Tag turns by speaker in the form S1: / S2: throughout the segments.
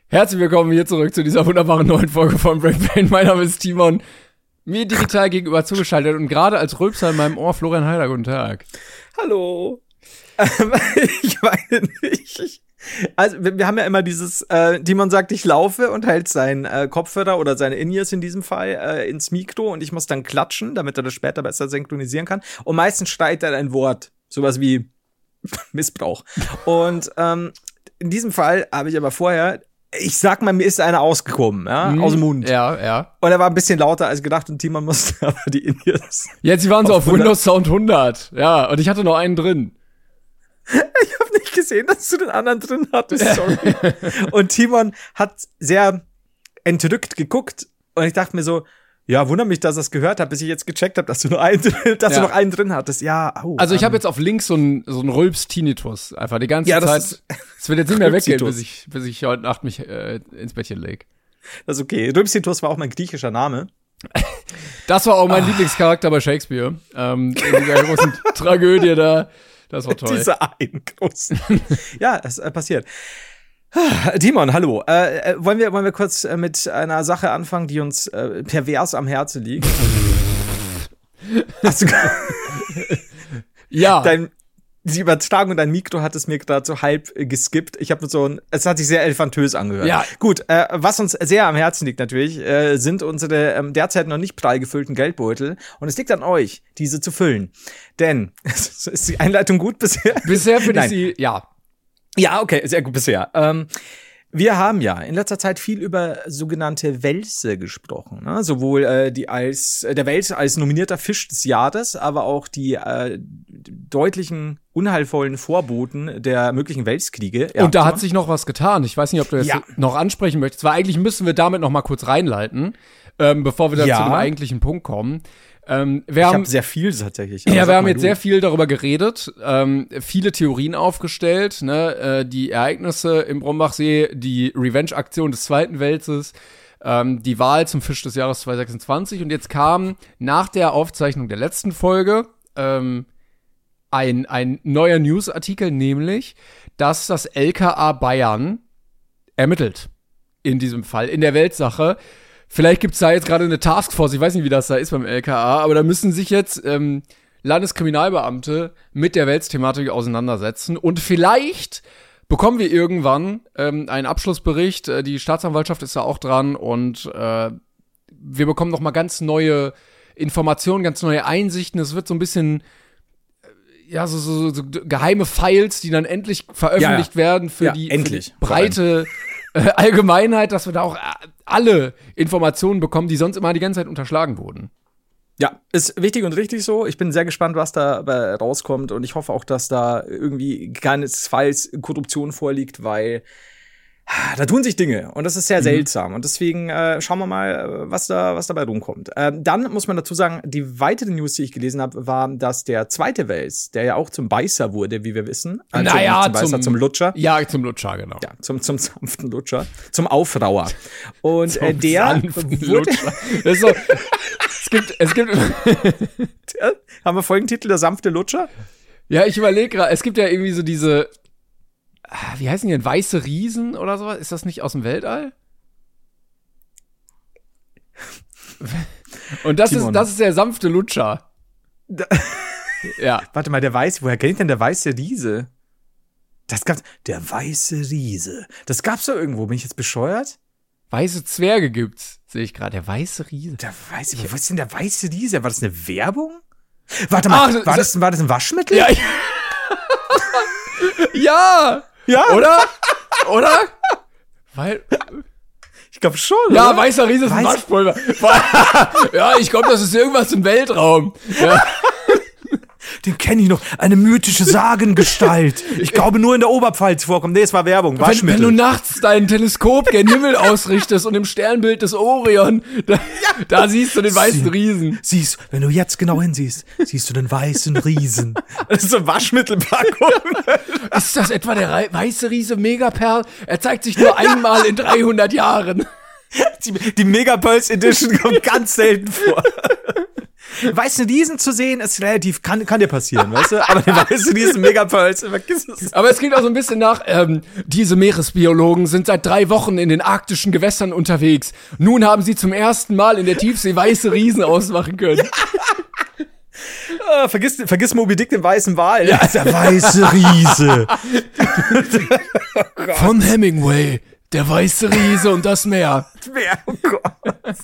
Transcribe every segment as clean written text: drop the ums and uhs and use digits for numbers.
S1: Herzlich willkommen hier zurück zu dieser wunderbaren neuen Folge von Brain. Mein Name ist Timon, mir digital gegenüber zugeschaltet und gerade als Rülpser in meinem Ohr Florian Heider. Guten Tag.
S2: Hallo. Ich weiß nicht. Also wir haben ja immer dieses, Timon sagt, ich laufe und hält seinen Kopfhörer oder seine In-Ears in diesem Fall ins Mikro und ich muss dann klatschen, damit er das später besser synchronisieren kann. Und meistens schreit er ein Wort, sowas wie Missbrauch. Und in diesem Fall habe ich aber vorher, ich sag mal, mir ist einer ausgekommen, ja, aus dem Mund.
S1: Ja.
S2: Und er war ein bisschen lauter als gedacht und Timon musste aber die In-Ears.
S1: Jetzt, sie waren so auf Windows Sound 100. Ja, und ich hatte noch einen drin.
S2: Ich habe nicht gesehen, dass du den anderen drin hattest, sorry. Und Timon hat sehr entrückt geguckt und ich dachte mir so, ja, wundert mich, dass er es gehört hat, bis ich jetzt gecheckt habe, dass du noch einen drin hattest. Ja,
S1: also ich habe jetzt auf links so einen Rülps-Tinnitus einfach die ganze Zeit. Es wird jetzt nicht mehr weggehen, bis ich heute Nacht mich ins Bettchen leg.
S2: Das ist okay. Rülps-Tinnitus war auch mein griechischer Name.
S1: Das war auch mein Lieblingscharakter bei Shakespeare. In dieser großen Tragödie da. Das war toll.
S2: Diese einen großen. Ja, es passiert. Timon, hallo. Wollen wir kurz mit einer Sache anfangen, die uns pervers am Herzen liegt? Hast du
S1: ja.
S2: Die Übertragung, dein Mikro hat es mir gerade so halb geskippt. Ich habe es hat sich sehr elefantös angehört.
S1: Ja.
S2: Gut, was uns sehr am Herzen liegt natürlich, sind unsere derzeit noch nicht prall gefüllten Geldbeutel. Und es liegt an euch, diese zu füllen. Denn, ist die Einleitung gut bisher?
S1: Bisher finde ich sie, ja.
S2: Ja, okay, sehr gut bisher. Wir haben ja in letzter Zeit viel über sogenannte Welse gesprochen, ne? Sowohl der Wels als nominierter Fisch des Jahres, aber auch die deutlichen unheilvollen Vorboten der möglichen Welskriege.
S1: Und da hat sich noch was getan. Ich weiß nicht, ob du das noch ansprechen möchtest. Weil eigentlich müssen wir damit noch mal kurz reinleiten, bevor wir dann zu dem eigentlichen Punkt kommen. Wir haben sehr viel tatsächlich. Ja, wir haben jetzt sehr viel darüber geredet, viele Theorien aufgestellt, ne, die Ereignisse im Brombachsee, die Revenge-Aktion des Zweiten Weltkrieges, die Wahl zum Fisch des Jahres 2026 und jetzt kam nach der Aufzeichnung der letzten Folge ein neuer Newsartikel, nämlich, dass das LKA Bayern ermittelt in diesem Fall, in der Weltsache. Vielleicht gibt's da jetzt gerade eine Taskforce, ich weiß nicht, wie das da ist beim LKA, aber da müssen sich jetzt Landeskriminalbeamte mit der Wels-Thematik auseinandersetzen und vielleicht bekommen wir irgendwann einen Abschlussbericht, die Staatsanwaltschaft ist da auch dran und wir bekommen noch mal ganz neue Informationen, ganz neue Einsichten, es wird so ein bisschen so geheime Files, die dann endlich veröffentlicht werden für die breite Allgemeinheit, dass wir da auch alle Informationen bekommen, die sonst immer die ganze Zeit unterschlagen wurden.
S2: Ja, ist wichtig und richtig so. Ich bin sehr gespannt, was da rauskommt und ich hoffe auch, dass da irgendwie keinesfalls Korruption vorliegt, weil da tun sich Dinge und das ist sehr seltsam und deswegen schauen wir mal, was dabei rumkommt. Dann muss man dazu sagen, die weitere News, die ich gelesen habe, war, dass der zweite Wels, der ja auch zum Beißer wurde, wie wir wissen, zum Lutscher. Ja, zum Lutscher, genau. Ja, zum sanften Lutscher, zum Aufrauer. Und der wurde
S1: das ist so, es gibt
S2: haben wir Folgentitel, der sanfte Lutscher?
S1: Ja, ich überlege gerade, es gibt ja irgendwie so diese wie heißen die denn? Weiße Riesen oder sowas? Ist das nicht aus dem Weltall? Und das ist der sanfte Lutscher. Ja.
S2: Warte mal, woher kennt denn der weiße Riese? Der weiße Riese. Das gab's doch irgendwo. Bin ich jetzt bescheuert?
S1: Weiße Zwerge gibt's, sehe ich gerade. Der weiße Riese.
S2: Was ist denn der weiße Riese? War das eine Werbung? Warte mal, war das ein Waschmittel?
S1: Ja. Ja! Oder? Weil
S2: ich glaube schon,
S1: ja,
S2: oder?
S1: weißer Riese ist ein Waschpulver. Ja, ich glaube, das ist irgendwas im Weltraum. Ja.
S2: Den kenne ich noch. Eine mythische Sagengestalt. Ich glaube, nur in der Oberpfalz vorkommt. Nee, es war Werbung.
S1: Wenn du nachts dein Teleskop gen Himmel ausrichtest und im Sternbild des Orion, da siehst du den weißen Riesen.
S2: Wenn du jetzt genau hinsiehst, siehst du den weißen Riesen. Das ist so eine Waschmittelpackung.
S1: Ist das etwa der weiße Riese Megaperl? Er zeigt sich nur einmal in 300 Jahren.
S2: Die Megapearls Edition kommt ganz selten vor. Weißen Riesen zu sehen, ist relativ, kann dir passieren, weißt du? Aber den weißen Riesen Megapulse, vergiss es.
S1: Aber es klingt auch so ein bisschen nach, diese Meeresbiologen sind seit 3 Wochen in den arktischen Gewässern unterwegs. Nun haben sie zum ersten Mal in der Tiefsee weiße Riesen ausmachen können.
S2: Vergiss Moby Dick, den weißen Wal. Ja, der weiße Riese.
S1: Von Hemingway, der weiße Riese und das Meer.
S2: Oh Gott.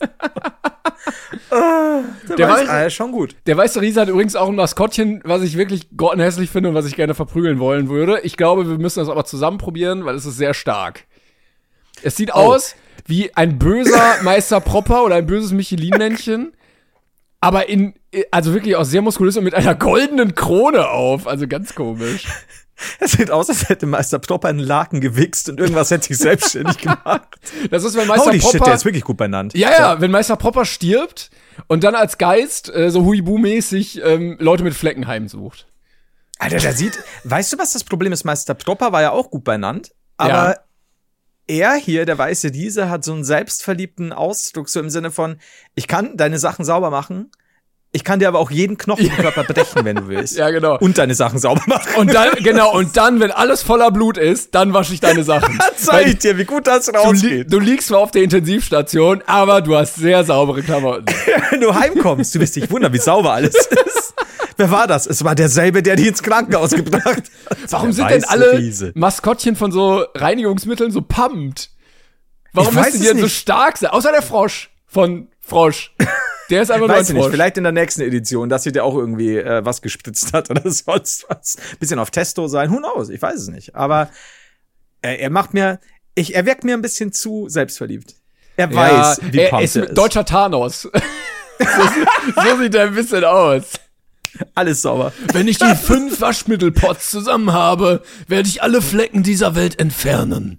S2: Der ist schon gut.
S1: Der weiße Riese hat übrigens auch ein Maskottchen, was ich wirklich grottenhässlich finde und was ich gerne verprügeln wollen würde. Ich glaube, wir müssen das aber zusammen probieren, weil es ist sehr stark. Es sieht aus wie ein böser Meister Propper oder ein böses Michelin-Männchen, aber also wirklich auch sehr muskulös und mit einer goldenen Krone auf. Also ganz komisch.
S2: Es sieht aus, als hätte Meister Propper einen Laken gewichst und irgendwas hätte sich selbstständig gemacht.
S1: Das ist, wenn Meister
S2: Holy
S1: Propper...
S2: Shit, der ist wirklich gut benannt.
S1: Ja, wenn Meister Propper stirbt und dann als Geist so Huibu-mäßig Leute mit Flecken heimsucht.
S2: Alter, weißt du, was das Problem ist? Meister Propper war ja auch gut benannt, aber er hier, der weiße Riese, hat so einen selbstverliebten Ausdruck, so im Sinne von, ich kann deine Sachen sauber machen, ich kann dir aber auch jeden Knochen im Körper brechen, wenn du willst.
S1: Ja, genau.
S2: Und deine Sachen sauber machen.
S1: Und dann, wenn alles voller Blut ist, dann wasche ich deine Sachen.
S2: Zeig ich dir, wie gut das rausgeht.
S1: Du liegst zwar auf der Intensivstation, aber du hast sehr saubere Klamotten.
S2: Wenn du heimkommst, du wirst dich wundern, wie sauber alles ist. Wer war das? Es war derselbe, der die ins Krankenhaus gebracht hat.
S1: Warum sind denn alle Maskottchen von so Reinigungsmitteln so pumpt? Warum müssen die denn so stark sein? Außer der Frosch von Frosch. Der ist einfach nur ein Frosch.
S2: Nicht, vielleicht in der nächsten Edition, dass sie dir auch irgendwie was gespritzt hat oder sonst was. Bisschen auf Testo sein, who knows, ich weiß es nicht. Aber er wirkt mir ein bisschen zu selbstverliebt. Er weiß, wie pumped er ist.
S1: Deutscher Thanos. so sieht er ein bisschen aus.
S2: Alles sauber.
S1: Wenn ich die 5 Waschmittelpots zusammen habe, werde ich alle Flecken dieser Welt entfernen.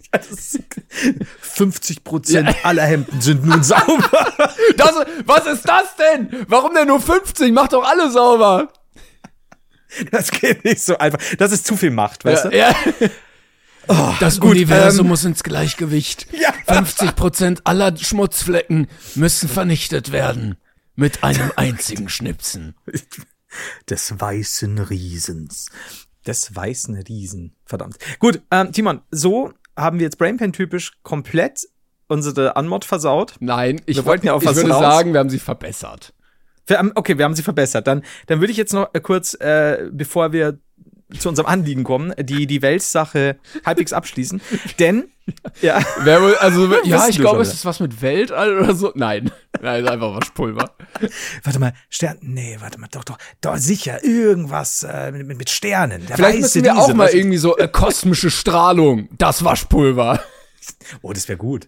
S2: 50% aller Hemden sind nun sauber.
S1: Was ist das denn? Warum denn nur 50? Mach doch alle sauber.
S2: Das geht nicht so einfach. Das ist zu viel Macht, weißt du?
S1: Ja. Oh, das Universum muss ins Gleichgewicht.
S2: Ja.
S1: 50% aller Schmutzflecken müssen vernichtet werden. Mit einem einzigen Schnipsen.
S2: Des weißen Riesens. Des weißen Riesen. Verdammt. Gut, Timon, so haben wir jetzt Brainpan-typisch komplett unsere Anmod versaut.
S1: Nein, ich
S2: wollten ja auch was
S1: würde
S2: raus.
S1: sagen, wir haben sie verbessert.
S2: Okay, wir haben sie verbessert. Dann würde ich jetzt noch kurz, bevor wir zu unserem Anliegen kommen, die Welt-Sache halbwegs abschließen. Denn, ja.
S1: Ich glaube, es ist was mit Weltall oder so. Nein, ist einfach Waschpulver.
S2: Warte mal, doch, sicher, irgendwas mit Sternen.
S1: Vielleicht müssen wir auch mal irgendwie so kosmische Strahlung, das Waschpulver.
S2: Oh, das wäre gut.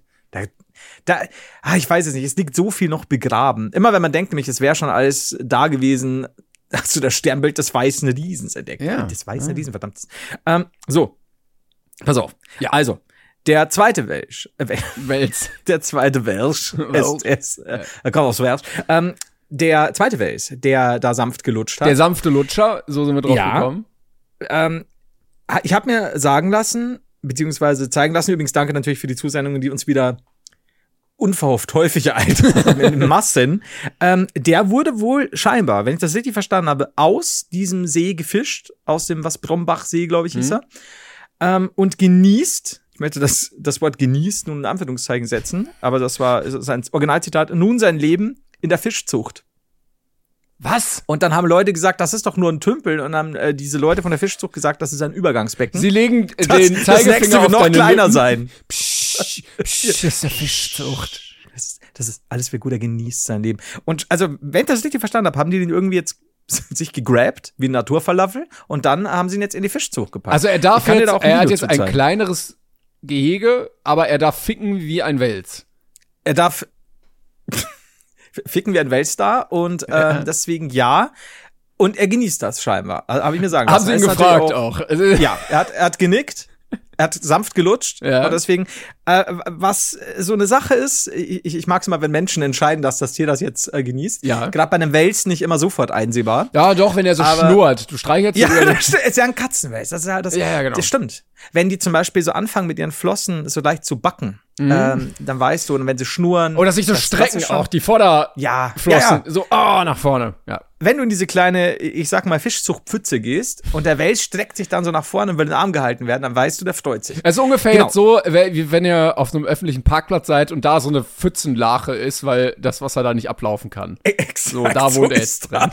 S2: Ich weiß es nicht, es liegt so viel noch begraben. Immer wenn man denkt nämlich, es wäre schon alles da gewesen, hast du das Sternbild des weißen Riesens entdeckt.
S1: Ja.
S2: Des weißen Riesen, verdammt. So, pass auf. Ja, also, der zweite Welsch. Der zweite Welsch. Kommt aus Welsch. Der zweite Welsch, der da sanft gelutscht hat.
S1: Der sanfte Lutscher, so sind wir drauf gekommen.
S2: Ich habe mir sagen lassen, beziehungsweise zeigen lassen, übrigens danke natürlich für die Zusendungen, die uns wieder unverhofft häufig eintreffen in Massen. Der wurde wohl scheinbar, wenn ich das richtig verstanden habe, aus diesem See gefischt, aus dem Brombachsee, glaube ich, hieß er, und genießt, ich möchte das Wort genießt nun in Anführungszeichen setzen, aber das ist ein Originalzitat, nun sein Leben in der Fischzucht.
S1: Was?
S2: Und dann haben Leute gesagt, das ist doch nur ein Tümpel. Und dann haben diese Leute von der Fischzucht gesagt, das ist ein Übergangsbecken.
S1: Sie legen den Zeigefinger auf
S2: noch
S1: deine
S2: kleiner
S1: Lippen.
S2: sein.
S1: Das ist der Fischzucht.
S2: Das ist alles für gut, er genießt sein Leben. Und also, wenn ich das richtig verstanden habe, haben die den irgendwie jetzt sich gegrabt, wie ein Naturfalafel, und dann haben sie ihn jetzt in die Fischzucht gepackt.
S1: Also er hat jetzt ein kleineres Gehege, aber er darf ficken wie ein Wels.
S2: Er darf ficken wie ein Weltstar und deswegen ja. Und er genießt das scheinbar. Also, habe ich mir sagen lassen.
S1: Haben sie ihn gefragt auch.
S2: Ja, er hat genickt. Er hat sanft gelutscht.
S1: Ja.
S2: Und deswegen, was so eine Sache ist, ich mag es mal, wenn Menschen entscheiden, dass das Tier das jetzt genießt.
S1: Ja.
S2: Gerade bei einem Wels nicht immer sofort einsehbar.
S1: Ja, doch, wenn er so schnurrt. Du streichelst
S2: ja, das ist ja ein Katzenwels.
S1: Ja, genau.
S2: Das stimmt. Wenn die zum Beispiel so anfangen, mit ihren Flossen so leicht zu backen, dann weißt du, und wenn sie schnurren.
S1: Oder sich so strecken auch, die Vorderflossen. So, nach vorne. Ja.
S2: Wenn du in diese kleine, ich sag mal, Fischzuchtpfütze gehst und der Wels streckt sich dann so nach vorne und will in den Arm gehalten werden, dann weißt du, der freut sich.
S1: Also ungefähr jetzt so, wie wenn ihr auf einem öffentlichen Parkplatz seid und da so eine Pfützenlache ist, weil das Wasser da nicht ablaufen kann.
S2: Exakt,
S1: so, da wohnt er jetzt drin.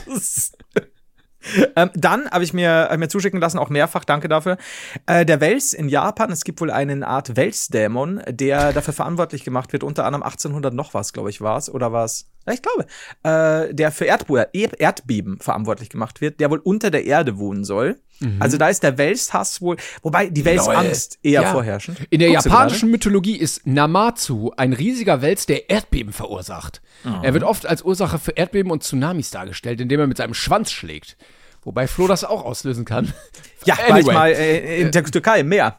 S2: Dann habe ich mir zuschicken lassen, auch mehrfach, danke dafür. Der Wels in Japan, es gibt wohl eine Art Welsdämon, der dafür verantwortlich gemacht wird, unter anderem 1800 noch was, glaube ich, war es. Oder war es? Ja, ich glaube. Der für Erdbeben verantwortlich gemacht wird, der wohl unter der Erde wohnen soll. Also da ist der Welshass wohl, wobei die Welsangst eher vorherrschend.
S1: In der japanischen Mythologie ist Namatsu ein riesiger Wels, der Erdbeben verursacht. Er wird oft als Ursache für Erdbeben und Tsunamis dargestellt, indem er mit seinem Schwanz schlägt. Wobei Flo das auch auslösen kann.
S2: Ja, manchmal in der Türkei im Meer.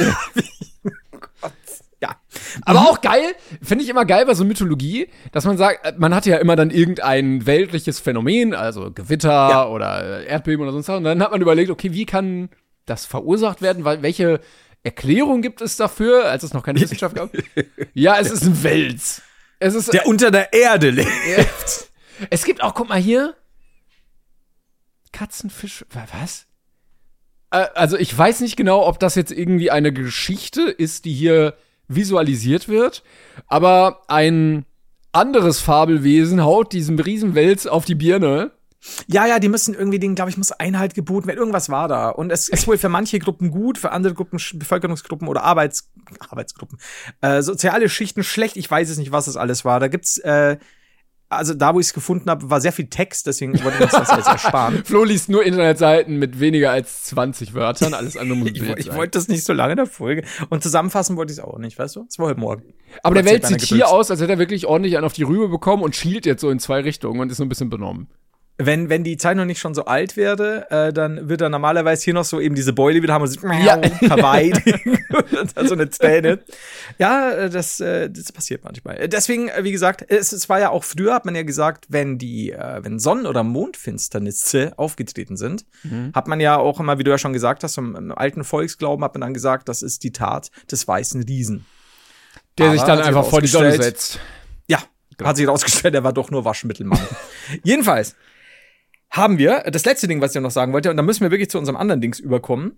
S2: Ja.
S1: Aber auch geil, finde ich immer geil bei so Mythologie, dass man sagt, man hatte ja immer dann irgendein weltliches Phänomen, also Gewitter oder Erdbeben oder sonst was. Und dann hat man überlegt, okay, wie kann das verursacht werden? Welche Erklärung gibt es dafür, als es noch keine Wissenschaft gab? Ja, es ist ein Wels. Es ist
S2: der unter der Erde lebt.
S1: Es gibt auch, guck mal hier, Katzenfisch, was? Also ich weiß nicht genau, ob das jetzt irgendwie eine Geschichte ist, die hier visualisiert wird, aber ein anderes Fabelwesen haut diesem Riesenwels auf die Birne.
S2: Ja, die müssen irgendwie, denen, glaube ich, muss Einhalt geboten werden. Irgendwas war da. Und es ist wohl für manche Gruppen gut, für andere Gruppen, Bevölkerungsgruppen oder Arbeitsgruppen, soziale Schichten schlecht. Ich weiß es nicht, was es alles war. Da gibt's also da, wo ich es gefunden habe, war sehr viel Text, deswegen wollte ich uns das jetzt ersparen.
S1: Flo liest nur Internetseiten mit weniger als 20 Wörtern, alles andere muss
S2: Ich wollte das nicht so lange in der Folge. Und zusammenfassen wollte ich es auch nicht, weißt du? Es war heute Morgen.
S1: Aber der Welt sieht hier aus, als hätte er wirklich ordentlich einen auf die Rübe bekommen und schielt jetzt so in zwei Richtungen und ist so ein bisschen benommen.
S2: Wenn die Zeit noch nicht schon so alt wäre, dann wird er normalerweise hier noch so eben diese Beule wieder haben und so Hawaii und dann so eine Zähne. Ja, das passiert manchmal. Deswegen, wie gesagt, es war ja auch früher, hat man ja gesagt, wenn Sonnen- oder Mondfinsternisse aufgetreten sind, hat man ja auch immer, wie du ja schon gesagt hast, im alten Volksglauben hat man dann gesagt, das ist die Tat des weißen Riesen.
S1: Der sich dann einfach vor die Sonne setzt.
S2: Ja, hat sich rausgestellt, er war doch nur Waschmittelmann. Jedenfalls haben wir das letzte Ding, was ich noch sagen wollte, und dann müssen wir wirklich zu unserem anderen Dings überkommen.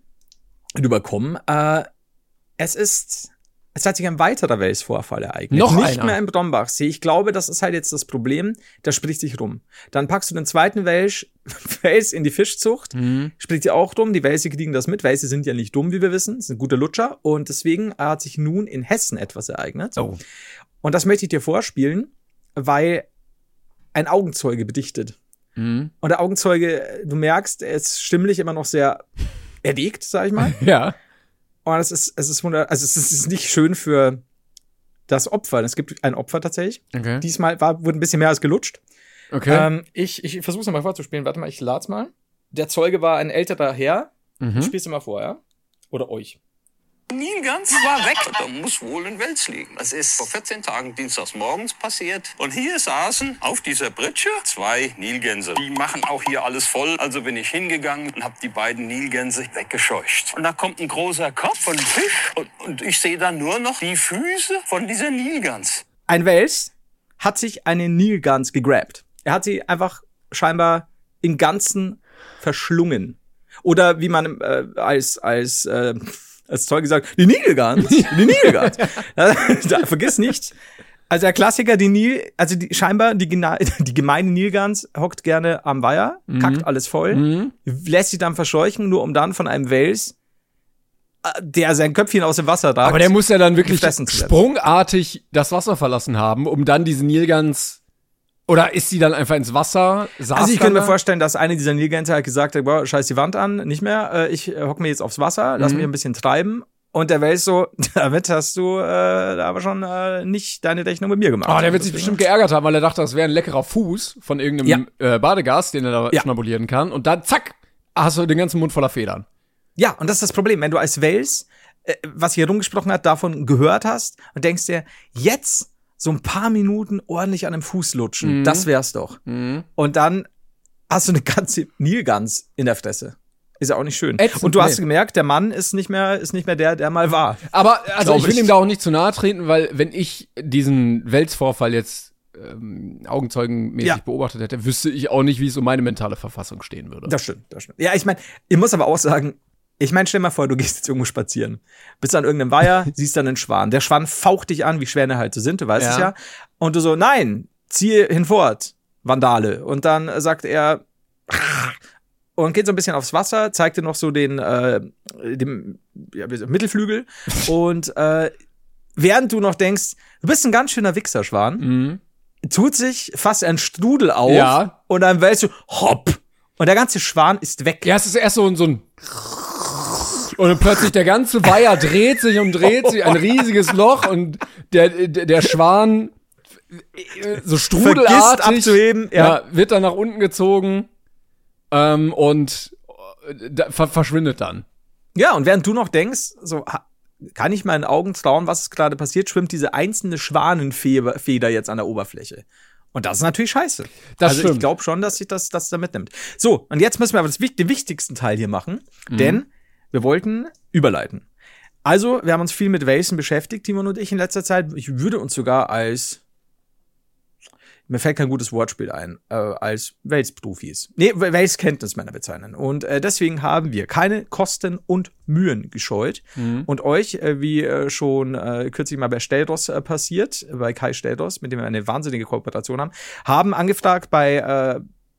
S2: Es hat sich ein weiterer Welsvorfall ereignet.
S1: Noch
S2: Nicht
S1: einer.
S2: mehr im Brombachsee. Ich glaube, das ist halt jetzt das Problem. Da spricht sich rum. Dann packst du den zweiten Wels in die Fischzucht. Spricht sich auch rum. Die Welse kriegen das mit. Welse sind ja nicht dumm, wie wir wissen. Sind gute Lutscher. Und deswegen hat sich nun in Hessen etwas ereignet.
S1: Oh.
S2: Und das möchte ich dir vorspielen, weil ein Augenzeuge bedichtet. Und der Augenzeuge, du merkst, er ist stimmlich immer noch sehr erregt, sag ich mal.
S1: Ja.
S2: Und es ist nicht schön für das Opfer. Es gibt ein Opfer tatsächlich.
S1: Okay.
S2: Diesmal wurde ein bisschen mehr als gelutscht.
S1: Okay.
S2: Ich versuch's mal vorzuspielen. Warte mal, ich lad's mal. Der Zeuge war ein älterer Herr. Ich spiel's mal vor, ja? Oder euch.
S3: Nilgans war weg. Da muss wohl ein Wels liegen. Das ist vor 14 Tagen dienstags morgens passiert. Und hier saßen auf dieser Britsche 2 Nilgänse. Die machen auch hier alles voll. Also bin ich hingegangen und habe die beiden Nilgänse weggescheucht. Und da kommt ein großer Kopf von Fisch. Und ich sehe dann nur noch die Füße von dieser Nilgans.
S2: Ein Wels hat sich eine Nilgans gegrabt. Er hat sie einfach scheinbar im Ganzen verschlungen. Oder wie man als Zeuge sagt, die Nilgans. Vergiss nicht. Also der Klassiker, scheinbar die gemeine Nilgans hockt gerne am Weiher, kackt alles voll, lässt sich dann verscheuchen, nur um dann von einem Wels, der sein Köpfchen aus dem Wasser ragt.
S1: Aber der muss ja dann wirklich sprungartig das Wasser verlassen haben, um dann diese Nilgans. Oder ist sie dann einfach ins Wasser?
S2: Also ich könnte mir vorstellen, dass eine dieser Nilgänse halt gesagt hat, boah, scheiß die Wand an, nicht mehr, ich hock mir jetzt aufs Wasser, lass mich ein bisschen treiben. Und der Wels so, damit hast du da aber schon nicht deine Rechnung mit mir gemacht.
S1: Oh, der wird sich bestimmt geärgert haben, weil er dachte, das wäre ein leckerer Fuß von irgendeinem Badegast, den er da schnabulieren kann. Und dann, zack, hast du den ganzen Mund voller Federn.
S2: Ja, und das ist das Problem, wenn du als Wels, was hier rumgesprochen hat, davon gehört hast und denkst dir, jetzt so ein paar Minuten ordentlich an einem Fuß lutschen, das wär's doch. Und dann hast du eine ganze Nilgans in der Fresse. Ist ja auch nicht schön.
S1: Ätzend,
S2: und du hast gemerkt, der Mann ist nicht mehr der mal war.
S1: Aber also ich will
S2: ich.
S1: ihm da auch nicht zu nahe treten, weil wenn ich diesen Welsvorfall jetzt augenzeugenmäßig beobachtet hätte, wüsste ich auch nicht, wie es um meine mentale Verfassung stehen würde.
S2: Das stimmt. Ja, ich meine, ich muss aber auch sagen, stell dir mal vor, du gehst jetzt irgendwo spazieren. Bist an irgendeinem Weiher, siehst dann einen Schwan. Der Schwan faucht dich an, wie Schwäne halt so sind, du weißt es ja. Und du so, nein, ziehe hinfort, Vandale. Und dann sagt er und geht so ein bisschen aufs Wasser, zeigt dir noch so den Mittelflügel. Und während du noch denkst, du bist ein ganz schöner Wichser, Schwan, tut sich fast ein Strudel auf und dann weißt du, hopp. Und der ganze Schwan ist weg.
S1: Ja, es ist erst so ein und dann plötzlich der ganze Weiher dreht sich, ein riesiges Loch und der Schwan so strudelartig
S2: abzuheben,
S1: wird dann nach unten gezogen und verschwindet dann.
S2: Ja, und während du noch denkst, so kann ich meinen Augen trauen, was gerade passiert, schwimmt diese einzelne Schwanenfeder jetzt an der Oberfläche. Und das ist natürlich scheiße.
S1: Das stimmt.
S2: Ich glaube schon, dass sich das da mitnimmt. So, und jetzt müssen wir aber den wichtigsten Teil hier machen, denn wir wollten überleiten. Also, wir haben uns viel mit Welsen beschäftigt, Timon und ich in letzter Zeit. Ich würde uns sogar mir fällt kein gutes Wortspiel ein, als Welsprofis. Nee, Welskenntnismänner bezeichnen. Und deswegen haben wir keine Kosten und Mühen gescheut. Und euch, wie schon kürzlich mal bei Stelldos passiert, bei Kai Stelldos, mit dem wir eine wahnsinnige Kooperation haben angefragt bei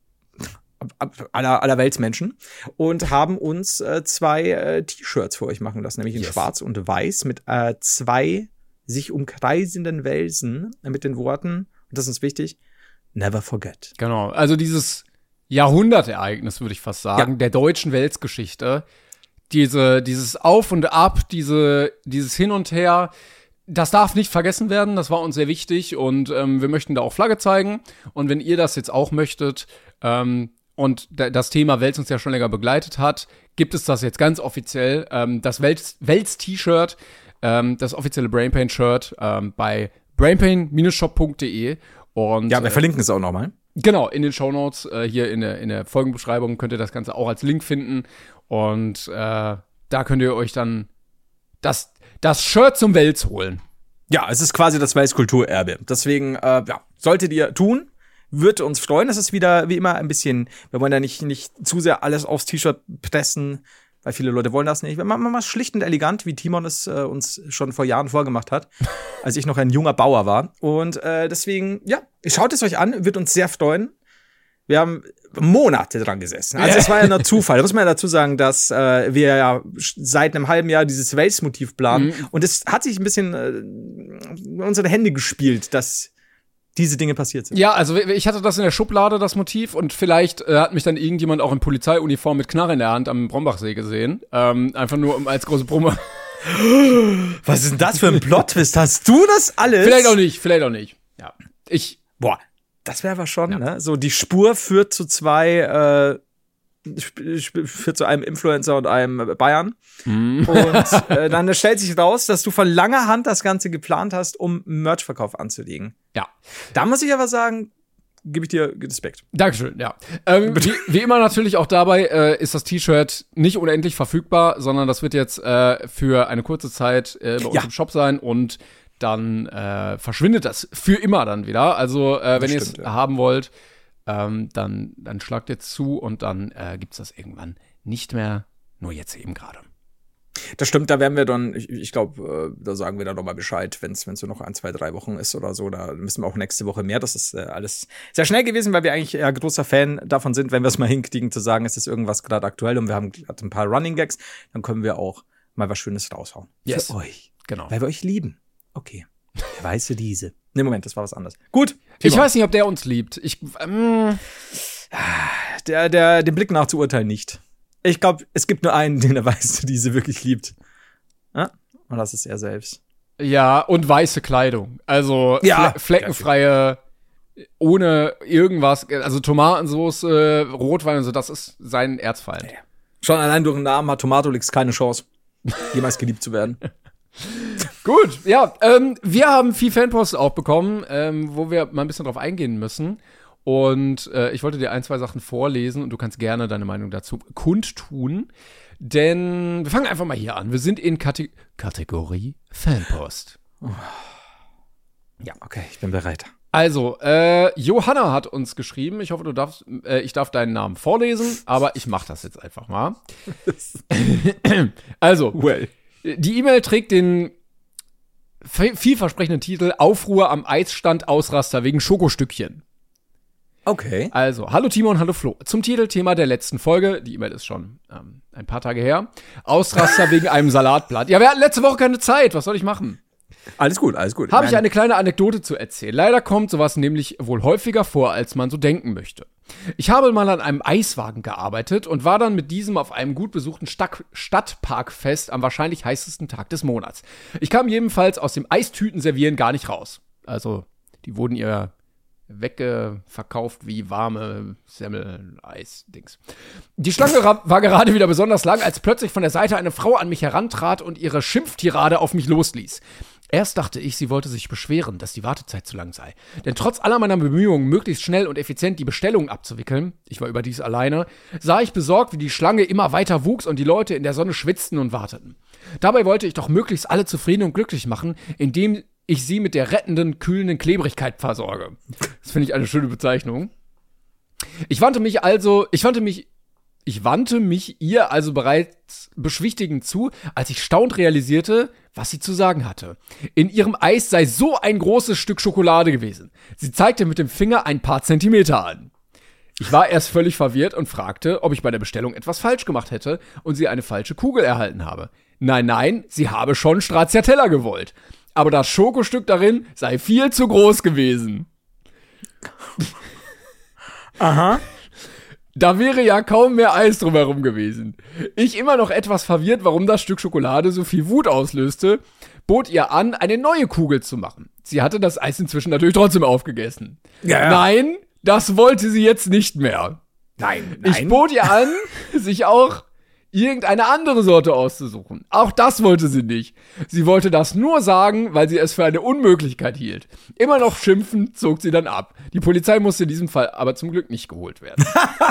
S2: aller Weltsmenschen und haben uns 2 T-Shirts für euch machen lassen, nämlich in Schwarz und Weiß mit 2 sich umkreisenden Welsen mit den Worten, und das ist uns wichtig, never forget.
S1: Genau, also dieses Jahrhundertereignis, würde ich fast sagen, der deutschen Welsgeschichte, dieses Auf und Ab, dieses Hin und Her, das darf nicht vergessen werden, das war uns sehr wichtig und wir möchten da auch Flagge zeigen und wenn ihr das jetzt auch möchtet, und das Thema Wels uns ja schon länger begleitet hat, gibt es das jetzt ganz offiziell, das Wels-T-Shirt, das offizielle Brainpain-Shirt bei brainpain-shop.de. Und
S2: ja, wir verlinken es auch nochmal.
S1: Genau, in den Shownotes, hier in der Folgenbeschreibung könnt ihr das Ganze auch als Link finden. Und da könnt ihr euch dann das Shirt zum Wels holen.
S2: Ja, es ist quasi das Wels-Kulturerbe. Deswegen, solltet ihr tun. Würde uns freuen. Das ist wieder, wie immer, ein bisschen, wir wollen da nicht zu sehr alles aufs T-Shirt pressen, weil viele Leute wollen das nicht. Wir machen mal schlicht und elegant, wie Timon es uns schon vor Jahren vorgemacht hat, als ich noch ein junger Bauer war. Und deswegen, schaut es euch an, wird uns sehr freuen. Wir haben Monate dran gesessen. Also es war ja nur Zufall. Da muss man ja dazu sagen, dass wir ja seit einem halben Jahr dieses Wels-Motiv planen. Und es hat sich ein bisschen in unsere Hände gespielt, dass diese Dinge passiert sind.
S1: Ja, also ich hatte das in der Schublade, das Motiv, und vielleicht hat mich dann irgendjemand auch in Polizeiuniform mit Knarre in der Hand am Brombachsee gesehen. Einfach nur als große Promo.
S2: Was ist denn das für ein Plot-Twist? Hast du das alles?
S1: Vielleicht auch nicht. Ja.
S2: Boah, das wäre aber schon, ne? So, die Spur führt zu einem Influencer und einem Bayern. Und dann stellt sich raus, dass du von langer Hand das Ganze geplant hast, um Merchverkauf anzulegen.
S1: Ja.
S2: Da muss ich aber sagen, gebe ich dir Respekt.
S1: Dankeschön, ja. Wie immer natürlich auch dabei ist das T-Shirt nicht unendlich verfügbar, sondern das wird jetzt für eine kurze Zeit bei uns im Shop sein und dann verschwindet das für immer dann wieder. Also wenn ihr es haben wollt, dann schlagt jetzt zu und dann gibt's das irgendwann nicht mehr, nur jetzt eben gerade.
S2: Das stimmt, da werden wir dann, ich glaube, da sagen wir dann nochmal Bescheid, wenn es so noch 1, 2, 3 Wochen ist oder so, da müssen wir auch nächste Woche mehr. Das ist alles sehr schnell gewesen, weil wir eigentlich ja großer Fan davon sind, wenn wir es mal hinkriegen, zu sagen, es ist irgendwas gerade aktuell und wir haben gerade ein paar Running Gags, dann können wir auch mal was Schönes raushauen.
S1: Yes.
S2: Für euch.
S1: Genau.
S2: Weil wir euch lieben. Okay. Weiße Diese. Nee, Moment, das war was anderes. Gut.
S1: Timon. Ich weiß nicht, ob der uns liebt.
S2: Den Blick nach zu urteilen nicht. Ich glaube, es gibt nur einen, den der Weiße Diese wirklich liebt. Ja? Und das ist er selbst.
S1: Ja, und weiße Kleidung. Also fleckenfreie, ohne irgendwas, also Tomatensauce, Rotwein und so, das ist sein Erzfeind.
S2: Ja. Schon allein durch den Namen hat Tomatolix keine Chance, jemals geliebt zu werden.
S1: Gut, ja, wir haben viel Fanpost auch bekommen, wo wir mal ein bisschen drauf eingehen müssen. Und ich wollte dir 1, 2 Sachen vorlesen und du kannst gerne deine Meinung dazu kundtun. Denn wir fangen einfach mal hier an. Wir sind in Kategorie Fanpost.
S2: Ja, okay, ich bin bereit.
S1: Also, Johanna hat uns geschrieben. Ich hoffe, ich darf deinen Namen vorlesen, aber ich mache das jetzt einfach mal. Also, die E-Mail trägt den vielversprechenden Titel Aufruhr am Eisstand Ausraster wegen Schokostückchen.
S2: Okay.
S1: Also, hallo Timo und hallo Flo. Zum Titelthema der letzten Folge, die E-Mail ist schon ein paar Tage her, Ausraster wegen einem Salatblatt. Ja, wir hatten letzte Woche keine Zeit, was soll ich machen?
S2: Alles gut, alles gut.
S1: Habe ich eine kleine Anekdote zu erzählen. Leider kommt sowas nämlich wohl häufiger vor, als man so denken möchte. Ich habe mal an einem Eiswagen gearbeitet und war dann mit diesem auf einem gut besuchten Stadtparkfest am wahrscheinlich heißesten Tag des Monats. Ich kam jedenfalls aus dem Eistüten-Servieren gar nicht raus. Also, die wurden ihr wegverkauft wie warme Semmel-Eis-Dings. Die Schlange war gerade wieder besonders lang, als plötzlich von der Seite eine Frau an mich herantrat und ihre Schimpftirade auf mich losließ. Erst dachte ich, sie wollte sich beschweren, dass die Wartezeit zu lang sei. Denn trotz aller meiner Bemühungen, möglichst schnell und effizient die Bestellung abzuwickeln, ich war überdies alleine, sah ich besorgt, wie die Schlange immer weiter wuchs und die Leute in der Sonne schwitzten und warteten. Dabei wollte ich doch möglichst alle zufrieden und glücklich machen, indem ich sie mit der rettenden, kühlenden Klebrigkeit versorge. Das finde ich eine schöne Bezeichnung. Ich wandte mich ihr also bereits beschwichtigend zu, als ich staunt realisierte, was sie zu sagen hatte. In ihrem Eis sei so ein großes Stück Schokolade gewesen. Sie zeigte mit dem Finger ein paar Zentimeter an. Ich war erst völlig verwirrt und fragte, ob ich bei der Bestellung etwas falsch gemacht hätte und sie eine falsche Kugel erhalten habe. Nein, sie habe schon Stracciatella gewollt. Aber das Schokostück darin sei viel zu groß gewesen.
S2: Aha.
S1: Da wäre ja kaum mehr Eis drumherum gewesen. Ich immer noch etwas verwirrt, warum das Stück Schokolade so viel Wut auslöste, bot ihr an, eine neue Kugel zu machen. Sie hatte das Eis inzwischen natürlich trotzdem aufgegessen.
S2: Ja.
S1: Nein, das wollte sie jetzt nicht mehr.
S2: Nein.
S1: Ich bot ihr an, sich auch irgendeine andere Sorte auszusuchen. Auch das wollte sie nicht. Sie wollte das nur sagen, weil sie es für eine Unmöglichkeit hielt. Immer noch schimpfend zog sie dann ab. Die Polizei musste in diesem Fall aber zum Glück nicht geholt werden.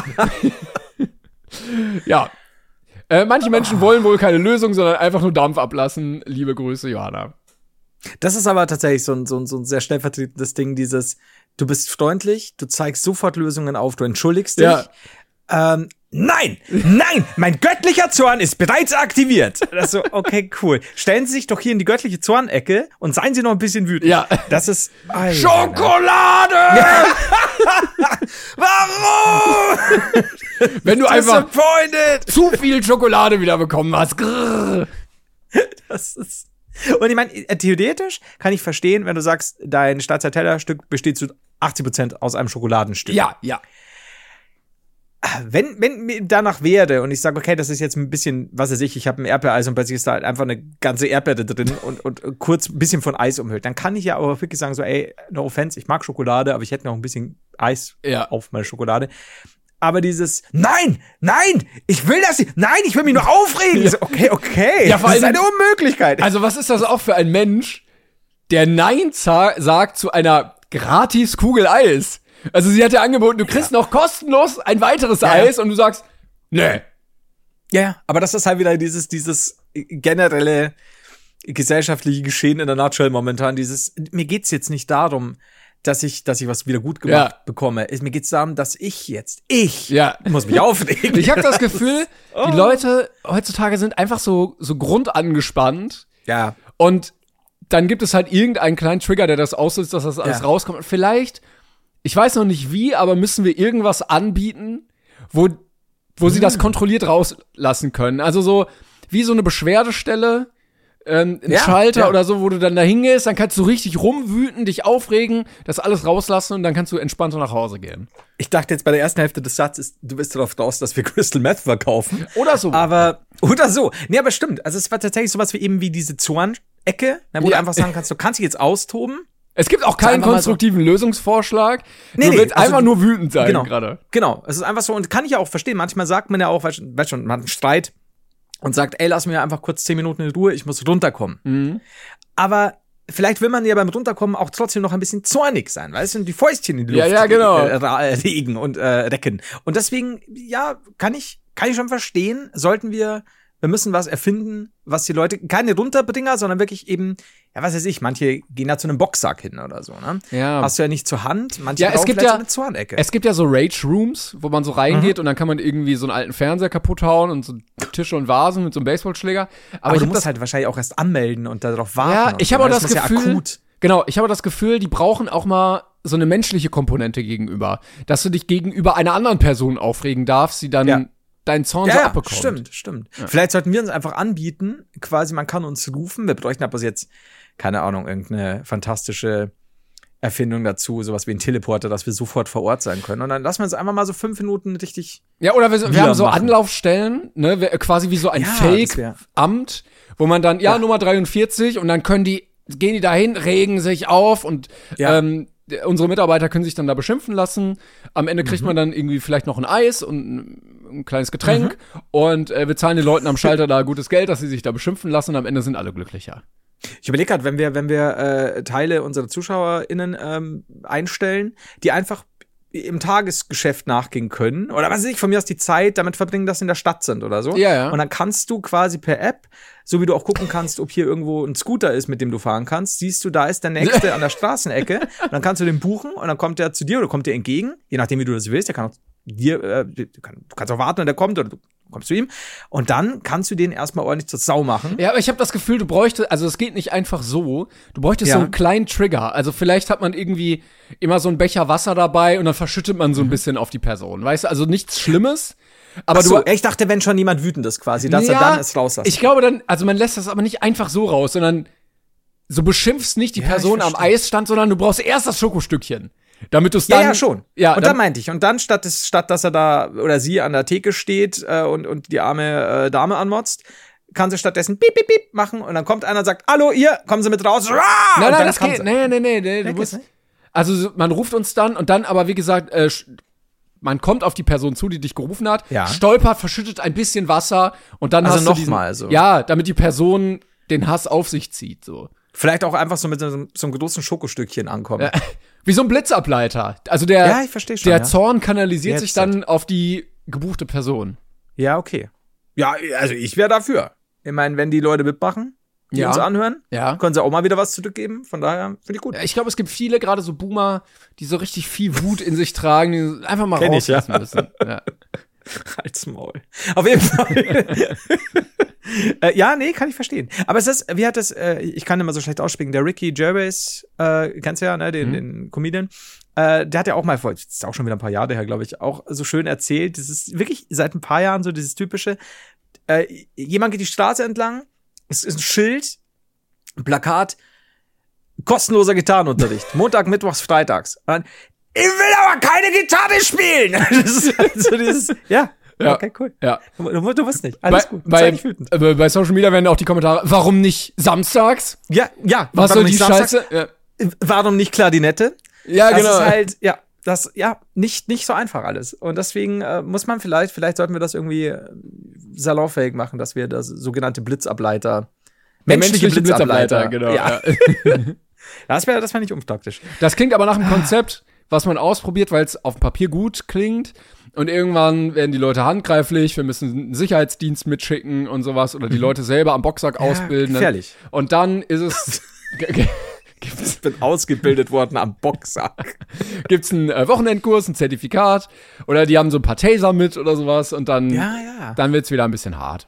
S1: Ja. Manche Menschen wollen wohl keine Lösung, sondern einfach nur Dampf ablassen. Liebe Grüße, Johanna.
S2: Das ist aber tatsächlich so ein sehr stellvertretendes Ding, dieses, du bist freundlich, du zeigst sofort Lösungen auf, du entschuldigst dich.
S1: Ja.
S2: Nein, mein göttlicher Zorn ist bereits aktiviert. Das ist so, okay, cool. Stellen Sie sich doch hier in die göttliche Zornecke und seien Sie noch ein bisschen wütend.
S1: Ja.
S2: Das ist
S1: Schokolade!
S2: Ja. Warum?
S1: Wenn du einfach
S2: Disappointed.
S1: zu viel Schokolade wieder bekommen hast. Grrr.
S2: Das ist. Und ich meine, theoretisch kann ich verstehen, wenn du sagst, dein Stracciatella-Stück besteht zu 80% aus einem Schokoladenstück.
S1: Ja.
S2: Wenn mir danach wäre und ich sage, okay, das ist jetzt ein bisschen, was weiß ich habe ein Erdbeereis und plötzlich ist da halt einfach eine ganze Erdbeere drin und kurz ein bisschen von Eis umhüllt, dann kann ich ja aber wirklich sagen, so, ey, no offense, ich mag Schokolade, aber ich hätte noch ein bisschen Eis auf meine Schokolade. Aber dieses, nein, ich will das nicht, nein, ich will mich nur aufregen.
S1: Ja.
S2: So, okay,
S1: Ja, vor
S2: das ist
S1: allem-
S2: eine Unmöglichkeit.
S1: Also was ist das auch für ein Mensch, der Nein sagt zu einer gratis Kugel Eis? Also sie hat ja angeboten, du kriegst noch kostenlos ein weiteres Eis und du sagst, nee.
S2: Ja, aber das ist halt wieder dieses generelle gesellschaftliche Geschehen in der Nutshell momentan. Mir geht's jetzt nicht darum, dass ich was wieder gut gemacht bekomme. Mir geht's darum, dass ich muss mich aufregen.
S1: Ich habe das Gefühl, die Leute heutzutage sind einfach so grundangespannt.
S2: Ja.
S1: Und dann gibt es halt irgendeinen kleinen Trigger, der das auslöst, dass das alles rauskommt. Und vielleicht, ich weiß noch nicht wie, aber müssen wir irgendwas anbieten, wo sie das kontrolliert rauslassen können. Also so wie so eine Beschwerdestelle, ein Schalter oder so, wo du dann da hingehst, dann kannst du richtig rumwüten, dich aufregen, das alles rauslassen und dann kannst du entspannter nach Hause gehen.
S2: Ich dachte jetzt bei der ersten Hälfte des Satzes, du bist darauf raus, dass wir Crystal Meth verkaufen.
S1: Oder so.
S2: Oder so. Nee, aber stimmt. Also es war tatsächlich sowas wie diese Zornecke, wo du einfach sagen kannst, du kannst dich jetzt austoben.
S1: Es gibt auch keinen konstruktiven Lösungsvorschlag.
S2: Nee,
S1: du willst einfach nur wütend sein
S2: genau,
S1: gerade.
S2: Genau. Es ist einfach so, und kann ich ja auch verstehen. Manchmal sagt man ja auch, weißt schon, man hat einen Streit und sagt, ey, lass mir einfach kurz 10 Minuten in Ruhe, ich muss runterkommen.
S1: Mhm.
S2: Aber vielleicht will man ja beim Runterkommen auch trotzdem noch ein bisschen zornig sein, weißt du, und die Fäustchen in die Luft
S1: genau.
S2: legen und recken. Und deswegen, ja, kann ich schon verstehen, wir müssen was erfinden, was die Leute, keine Runterbringer, sondern wirklich eben, ja, was weiß ich, manche gehen da zu einem Boxsack hin oder so, ne?
S1: Ja.
S2: Hast du ja nicht zur Hand, manche
S1: es gibt
S2: vielleicht
S1: ja
S2: so eine Zornecke.
S1: Es gibt ja so Rage-Rooms, wo man so reingeht und dann kann man irgendwie so einen alten Fernseher kaputt hauen und so Tische und Vasen mit so einem Baseballschläger.
S2: Aber du musst halt wahrscheinlich auch erst anmelden und darauf warten.
S1: Ja, ich habe auch das
S2: Gefühl,
S1: Gefühl, genau, ich habe das Gefühl, die brauchen auch mal so eine menschliche Komponente gegenüber, dass du dich gegenüber einer anderen Person aufregen darfst, die dann deinen Zorn so abbekommt.
S2: Stimmt. Ja. Vielleicht sollten wir uns einfach anbieten, quasi, man kann uns rufen, wir bräuchten aber jetzt, keine Ahnung, irgendeine fantastische Erfindung dazu, sowas wie ein Teleporter, dass wir sofort vor Ort sein können. Und dann lassen wir uns einfach mal so 5 Minuten richtig.
S1: Ja, oder wir haben so Anlaufstellen, ne, quasi wie so ein Fake-Amt, wo man dann, Nummer 43, und dann gehen die dahin, regen sich auf und unsere Mitarbeiter können sich dann da beschimpfen lassen. Am Ende kriegt man dann irgendwie vielleicht noch ein Eis und ein kleines Getränk und wir zahlen den Leuten am Schalter da gutes Geld, dass sie sich da beschimpfen lassen, und am Ende sind alle glücklicher.
S2: Ich überlege gerade, wenn wir Teile unserer ZuschauerInnen einstellen, die einfach im Tagesgeschäft nachgehen können, oder was weiß ich, von mir aus die Zeit damit verbringen, dass sie in der Stadt sind oder so.
S1: Ja.
S2: Und dann kannst du quasi per App, so wie du auch gucken kannst, ob hier irgendwo ein Scooter ist, mit dem du fahren kannst, siehst du, da ist der nächste an der Straßenecke, und dann kannst du den buchen und dann kommt der zu dir oder kommt dir entgegen, je nachdem, wie du das willst. Der kann auch dir, du kannst auch warten, und der kommt, oder du kommst zu ihm, und dann kannst du den erstmal ordentlich zur Sau machen.
S1: Ja, aber ich habe das Gefühl, du bräuchtest, also es geht nicht einfach so, du bräuchtest so einen kleinen Trigger. Also vielleicht hat man irgendwie immer so einen Becher Wasser dabei und dann verschüttet man so ein bisschen auf die Person, weißt du? Also nichts Schlimmes. Aber
S2: ich dachte, wenn schon jemand wütend ist quasi, dass er dann es rauslässt.
S1: Ich glaube dann, also man lässt das aber nicht einfach so raus, sondern so beschimpfst nicht die Person am Eisstand, sondern du brauchst erst das Schokostückchen. Damit du es dann.
S2: Ja, schon.
S1: Ja,
S2: und dann meinte ich. Und dann, statt dass er da oder sie an der Theke steht und die arme Dame anmotzt, kann sie stattdessen piep, piep, piep machen. Und dann kommt einer und sagt, hallo, ihr, kommen Sie mit raus.
S1: Nein, das geht. Nee. Du musst, also man ruft uns dann und dann, aber wie gesagt, man kommt auf die Person zu, die dich gerufen hat, stolpert, verschüttet ein bisschen Wasser und dann hast du
S2: nochmal so.
S1: Ja, damit die Person den Hass auf sich zieht, so.
S2: Vielleicht auch einfach so mit so einem großen Schokostückchen ankommen.
S1: Ja, wie so ein Blitzableiter. Also
S2: ich verstehe schon,
S1: der Zorn kanalisiert sich dann auf die gebuchte Person.
S2: Ja, okay. Ja, also ich wäre dafür. Ich meine, wenn die Leute mitmachen, die uns anhören, können sie auch mal wieder was zurückgeben. Von daher finde ich gut.
S1: Ich glaube, es gibt viele, gerade so Boomer, die so richtig viel Wut in sich tragen, die einfach mal rauslassen müssen. Ja.
S2: Halt's Maul. Auf jeden Fall. Kann ich verstehen. Aber es ist, wie hat das, ich kann immer so schlecht aussprechen, der Ricky Gervais, kennst du ja, ne, den Comedian, der hat ja auch mal das ist auch schon wieder ein paar Jahre her, glaube ich, auch so schön erzählt, das ist wirklich seit ein paar Jahren so dieses typische, jemand geht die Straße entlang, es ist ein Schild, ein Plakat, kostenloser Gitarrenunterricht, Montag, Mittwochs, Freitags. Und dann, ich will aber keine Gitarre spielen! Das ist halt so dieses, okay, cool.
S1: Ja.
S2: Du wirst nicht. Alles gut.
S1: Bei Social Media werden auch die Kommentare, warum nicht samstags?
S2: Ja.
S1: Was soll die Scheiße? Ja.
S2: Warum nicht Klarinette?
S1: Ja,
S2: das
S1: genau.
S2: Das ist halt, nicht so einfach alles. Und deswegen muss man vielleicht sollten wir das irgendwie salonfähig machen, dass wir das sogenannte Blitzableiter, menschliche Blitzableiter,
S1: genau.
S2: Ja. Das wäre nicht unpraktisch.
S1: Das klingt aber nach einem Konzept, was man ausprobiert, weil es auf dem Papier gut klingt. Und irgendwann werden die Leute handgreiflich, wir müssen einen Sicherheitsdienst mitschicken und sowas. Oder die Leute selber am Boxsack ausbilden.
S2: Gefährlich.
S1: Und dann ist es.
S2: Ich bin ausgebildet worden am Boxsack.
S1: Gibt's einen Wochenendkurs, ein Zertifikat. Oder die haben so ein paar Taser mit oder sowas. Und dann, dann wird's wieder ein bisschen hart.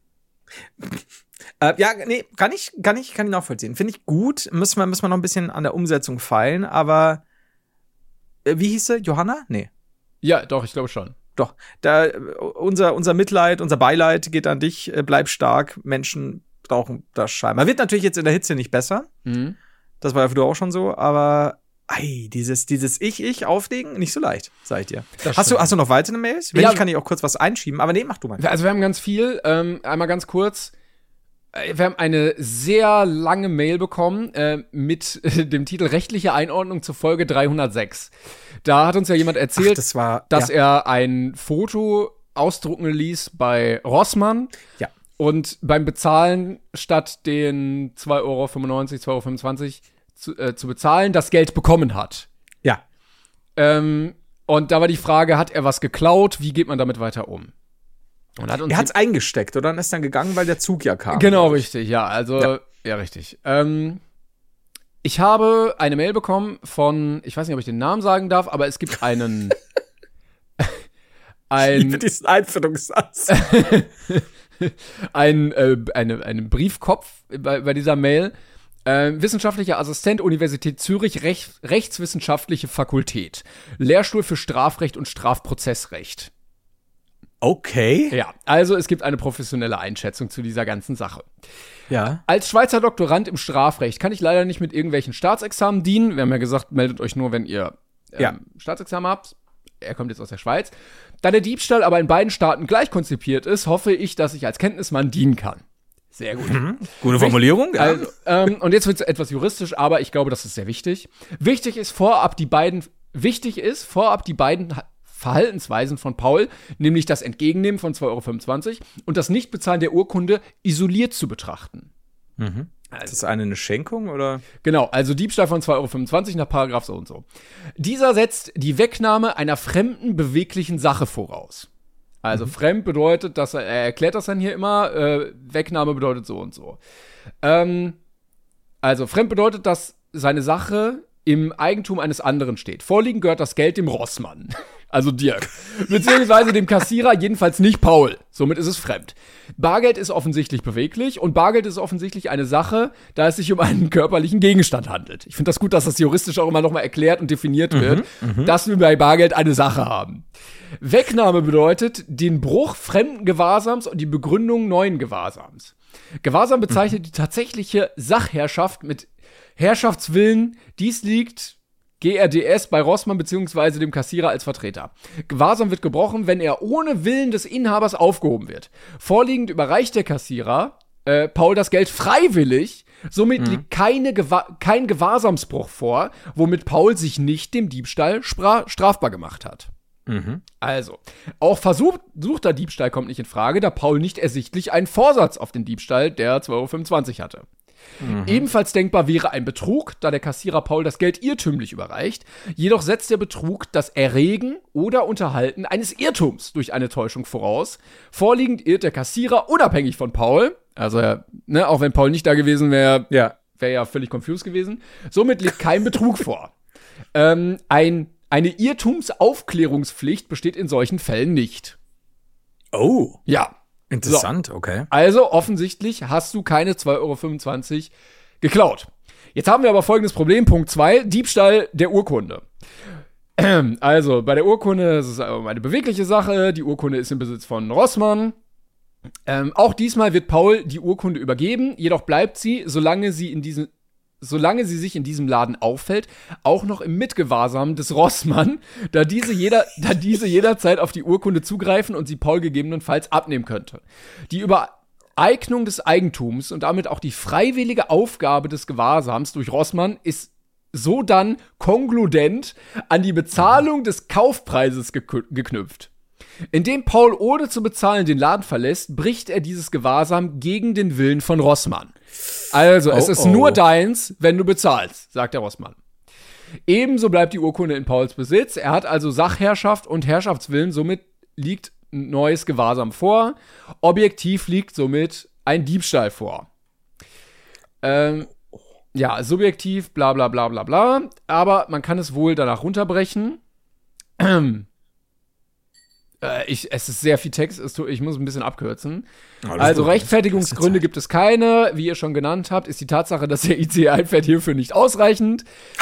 S2: Kann ich nachvollziehen. Finde ich gut. Müssen wir noch ein bisschen an der Umsetzung feilen. Aber wie hieß sie? Johanna? Nee.
S1: Ja, doch, ich glaube schon.
S2: Doch. Unser Mitleid, unser Beileid geht an dich. Bleib stark. Menschen brauchen das scheinbar. Wird natürlich jetzt in der Hitze nicht besser.
S1: Mhm.
S2: Das war ja für du auch schon so. Aber dieses Ich auflegen, nicht so leicht, sag ich dir. Hast du noch weitere Mails? Wenn nicht, kann ich auch kurz was einschieben. Aber nee, mach du mal.
S1: Also wir haben ganz viel. Einmal ganz kurz. Wir haben eine sehr lange Mail bekommen mit dem Titel Rechtliche Einordnung zur Folge 306. Da hat uns ja jemand erzählt, dass er ein Foto ausdrucken ließ bei Rossmann.
S2: Ja.
S1: und beim Bezahlen statt den 2,95 €, 2,25 € zu bezahlen, das Geld bekommen hat.
S2: Ja.
S1: Und da war die Frage, hat er was geklaut? Wie geht man damit weiter um? Und
S2: Er hat's eingesteckt, oder? Und ist dann gegangen, weil der Zug ja kam.
S1: Genau, richtig, ja. Also, ja richtig. Ich habe eine Mail bekommen von, ich weiß nicht, ob ich den Namen sagen darf, aber es gibt einen
S2: Ich liebe diesen Einführungssatz.
S1: einen Briefkopf bei dieser Mail. Wissenschaftlicher Assistent, Universität Zürich, Rechtswissenschaftliche Fakultät. Lehrstuhl für Strafrecht und Strafprozessrecht.
S2: Okay.
S1: Ja, also es gibt eine professionelle Einschätzung zu dieser ganzen Sache.
S2: Ja.
S1: Als Schweizer Doktorand im Strafrecht kann ich leider nicht mit irgendwelchen Staatsexamen dienen. Wir haben ja gesagt, meldet euch nur, wenn ihr Staatsexamen habt. Er kommt jetzt aus der Schweiz. Da der Diebstahl aber in beiden Staaten gleich konzipiert ist, hoffe ich, dass ich als Kenntnismann dienen kann. Sehr gut.
S2: Gute Formulierung. Ja.
S1: Also, und jetzt wird es etwas juristisch, aber ich glaube, das ist sehr wichtig. Wichtig ist vorab die beiden Verhaltensweisen von Paul, nämlich das Entgegennehmen von 2,25 € und das Nichtbezahlen der Urkunde isoliert zu betrachten.
S2: Mhm. Ist das eine Schenkung, oder?
S1: Genau, also Diebstahl von 2,25 € nach Paragraph so und so. Dieser setzt die Wegnahme einer fremden beweglichen Sache voraus. Also fremd bedeutet, dass er erklärt das dann hier immer, Wegnahme bedeutet so und so. Also fremd bedeutet, dass seine Sache im Eigentum eines anderen steht. Vorliegen gehört das Geld dem Rossmann, also Dirk, beziehungsweise dem Kassierer, jedenfalls nicht Paul. Somit ist es fremd. Bargeld ist offensichtlich beweglich und Bargeld ist offensichtlich eine Sache, da es sich um einen körperlichen Gegenstand handelt. Ich finde das gut, dass das juristisch auch immer nochmal erklärt und definiert wird, dass wir bei Bargeld eine Sache haben. Wegnahme bedeutet den Bruch fremden Gewahrsams und die Begründung neuen Gewahrsams. Gewahrsam bezeichnet die tatsächliche Sachherrschaft mit Herrschaftswillen. Dies liegt GRDS bei Rossmann bzw. dem Kassierer als Vertreter. Gewahrsam wird gebrochen, wenn er ohne Willen des Inhabers aufgehoben wird. Vorliegend überreicht der Kassierer Paul das Geld freiwillig. Somit liegt kein Gewahrsamsbruch vor, womit Paul sich nicht dem Diebstahl strafbar gemacht hat. Also, auch versuchter Diebstahl kommt nicht in Frage, da Paul nicht ersichtlich einen Vorsatz auf den Diebstahl der 2,25 € hatte. Ebenfalls denkbar wäre ein Betrug, da der Kassierer Paul das Geld irrtümlich überreicht. Jedoch setzt der Betrug das Erregen oder Unterhalten eines Irrtums durch eine Täuschung voraus. Vorliegend irrt der Kassierer unabhängig von Paul. Also, auch wenn Paul nicht da gewesen wäre, wäre ja völlig confused gewesen. Somit liegt kein Betrug vor. Eine Irrtumsaufklärungspflicht besteht in solchen Fällen nicht.
S2: Oh.
S1: Ja.
S2: Interessant,
S1: so.
S2: Okay.
S1: Also offensichtlich hast du keine 2,25 € geklaut. Jetzt haben wir aber folgendes Problem. Punkt 2, Diebstahl der Urkunde. Also bei der Urkunde ist es eine bewegliche Sache. Die Urkunde ist im Besitz von Rossmann. Auch diesmal wird Paul die Urkunde übergeben. Jedoch bleibt sie, solange sie sich in diesem Laden auffällt, auch noch im Mitgewahrsam des Rossmann, da diese jederzeit auf die Urkunde zugreifen und sie Paul gegebenenfalls abnehmen könnte. Die Übereignung des Eigentums und damit auch die freiwillige Aufgabe des Gewahrsams durch Rossmann ist so dann konkludent an die Bezahlung des Kaufpreises geknüpft. Indem Paul ohne zu bezahlen den Laden verlässt, bricht er dieses Gewahrsam gegen den Willen von Rossmann. Also, es ist nur deins, wenn du bezahlst, sagt der Rossmann. Ebenso bleibt die Urkunde in Pauls Besitz. Er hat also Sachherrschaft und Herrschaftswillen, somit liegt ein neues Gewahrsam vor. Objektiv liegt somit ein Diebstahl vor. Subjektiv, bla bla bla bla bla. Aber man kann es wohl danach runterbrechen. Es ist sehr viel Text, ich muss ein bisschen abkürzen. Also Rechtfertigungsgründe gibt es keine. Wie ihr schon genannt habt, ist die Tatsache, dass der ICE einfährt, hierfür nicht ausreichend.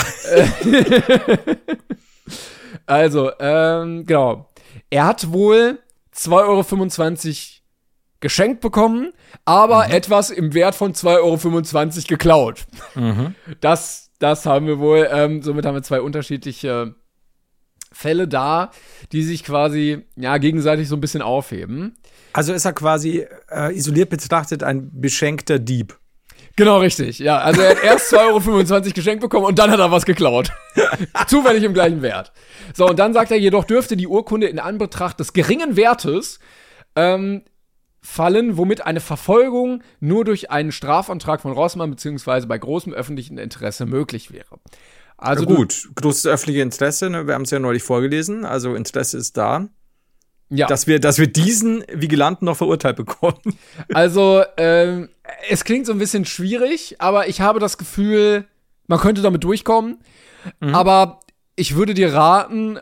S1: Genau. Er hat wohl 2,25 € geschenkt bekommen, aber etwas im Wert von 2,25 € geklaut. Das haben wir wohl. Somit haben wir zwei unterschiedliche Fälle da, die sich quasi gegenseitig so ein bisschen aufheben.
S2: Also ist er quasi isoliert betrachtet ein beschenkter Dieb.
S1: Genau, richtig. Ja, also er hat erst 2,25 € geschenkt bekommen und dann hat er was geklaut. Zufällig im gleichen Wert. So, und dann sagt er, jedoch dürfte die Urkunde in Anbetracht des geringen Wertes fallen, womit eine Verfolgung nur durch einen Strafantrag von Rossmann beziehungsweise bei großem öffentlichen Interesse möglich wäre. Also
S2: gut, großes öffentliche Interesse, ne? Wir haben es ja neulich vorgelesen, also Interesse ist da.
S1: Ja.
S2: Dass wir diesen Vigilanten noch verurteilt bekommen.
S1: Also, es klingt so ein bisschen schwierig, aber ich habe das Gefühl, man könnte damit durchkommen. Aber ich würde dir raten,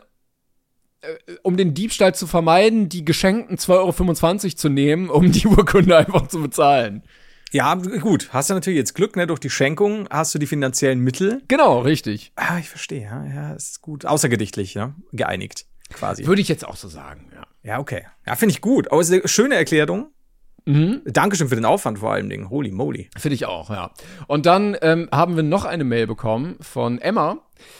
S1: um den Diebstahl zu vermeiden, die geschenkten 2,25 € zu nehmen, um die Urkunde einfach zu bezahlen.
S2: Ja, gut. Hast du natürlich jetzt Glück, ne? Durch die Schenkung hast du die finanziellen Mittel.
S1: Genau, richtig.
S2: Ah, ich verstehe, ja, ist gut. Außergerichtlich, ja, geeinigt, quasi.
S1: Würde ich jetzt auch so sagen, ja.
S2: Ja, okay. Ja, finde ich gut. Aber es ist eine schöne Erklärung. Dankeschön für den Aufwand vor allem Dingen. Holy moly.
S1: Finde ich auch, ja. Und dann haben wir noch eine Mail bekommen von Emma.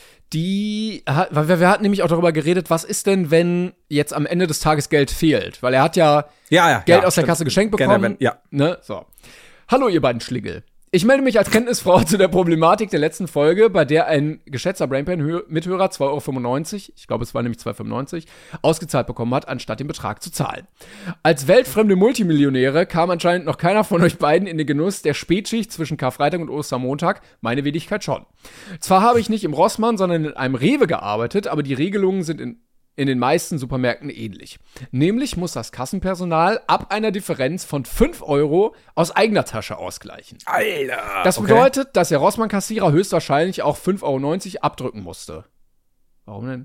S1: Weil wir hatten nämlich auch darüber geredet, was ist denn, wenn jetzt am Ende des Tages Geld fehlt? Weil er hat ja Geld aus der Kasse geschenkt bekommen. Ne? So. Hallo, ihr beiden Schlingel. Ich melde mich als Kenntnisfrau zu der Problematik der letzten Folge, bei der ein geschätzter Brainpan-Mithörer 2,95 €, ich glaube, es war nämlich 2,95 €, ausgezahlt bekommen hat, anstatt den Betrag zu zahlen. Als weltfremde Multimillionäre kam anscheinend noch keiner von euch beiden in den Genuss der Spätschicht zwischen Karfreitag und Ostermontag, meine Wenigkeit schon. Zwar habe ich nicht im Rossmann, sondern in einem Rewe gearbeitet, aber die Regelungen sind in den meisten Supermärkten ähnlich. Nämlich muss das Kassenpersonal ab einer Differenz von 5 € aus eigener Tasche ausgleichen.
S2: Alter!
S1: Das bedeutet, dass der Rossmann-Kassierer höchstwahrscheinlich auch 5,90 € abdrücken musste. Warum denn?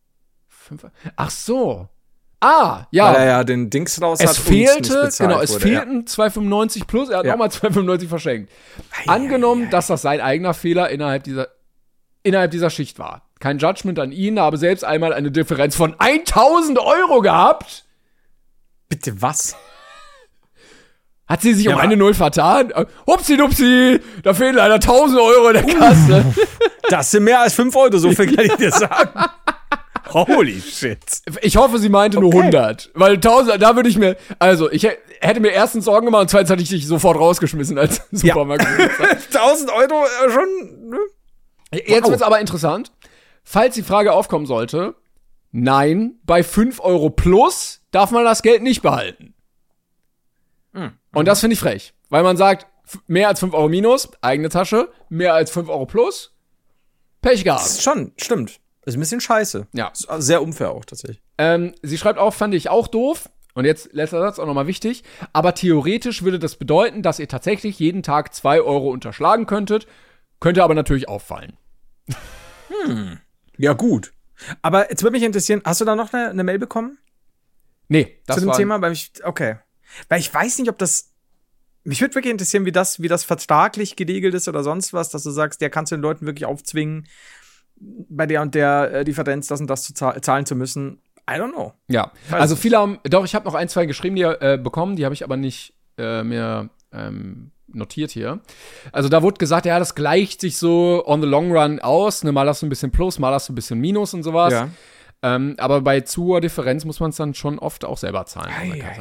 S1: Ach so. Ah, ja.
S2: Weil er ja den Dings raus hat.
S1: Es fehlten 2,95 € plus, er hat nochmal 2,95 € verschenkt. Angenommen, dass das sein eigener Fehler innerhalb dieser Schicht war. Kein Judgment an ihn, aber selbst einmal eine Differenz von 1.000 € gehabt.
S2: Bitte was?
S1: Hat sie sich um eine Null vertan? Hupsi-dupsi, da fehlen leider 1.000 € in der Kasse.
S2: Das sind mehr als 5 €, so viel kann ich dir sagen. Holy shit.
S1: Ich hoffe, sie meinte nur 100. Weil 1.000, da würde ich mir, also ich hätte mir erstens Sorgen gemacht und zweitens hätte ich dich sofort rausgeschmissen als Supermarkt.
S2: 1.000 € schon, ne?
S1: Jetzt wird's aber interessant. Falls die Frage aufkommen sollte, nein, bei 5 € plus darf man das Geld nicht behalten. Und das finde ich frech. Weil man sagt, mehr als 5 € minus, eigene Tasche, mehr als 5 € plus, Pech gehabt.
S2: Das ist schon, stimmt. Ist ein bisschen scheiße.
S1: Ja.
S2: Ist sehr unfair auch, tatsächlich.
S1: Sie schreibt auch, fand ich auch doof. Und jetzt, letzter Satz, auch nochmal wichtig. Aber theoretisch würde das bedeuten, dass ihr tatsächlich jeden Tag 2 € unterschlagen könntet. Könnte aber natürlich auffallen.
S2: Ja, gut. Aber jetzt würde mich interessieren, hast du da noch eine Mail bekommen?
S1: Nee, das
S2: zu dem
S1: war
S2: Thema? Okay. Weil ich weiß nicht, ob das. Mich würde wirklich interessieren, wie das vertraglich geregelt ist oder sonst was, dass du sagst, der kannst du den Leuten wirklich aufzwingen, bei der und der Differenz das und das zu zahlen zu müssen. I don't know.
S1: Ja, also viele haben, doch, ich habe noch 1, 2 geschrieben, die bekommen, die habe ich aber nicht mehr notiert hier. Also da wurde gesagt, ja, das gleicht sich so on the long run aus, ne, mal hast du ein bisschen Plus, mal hast du ein bisschen Minus und sowas.
S2: Ja.
S1: Aber bei zu hoher Differenz muss man es dann schon oft auch selber zahlen.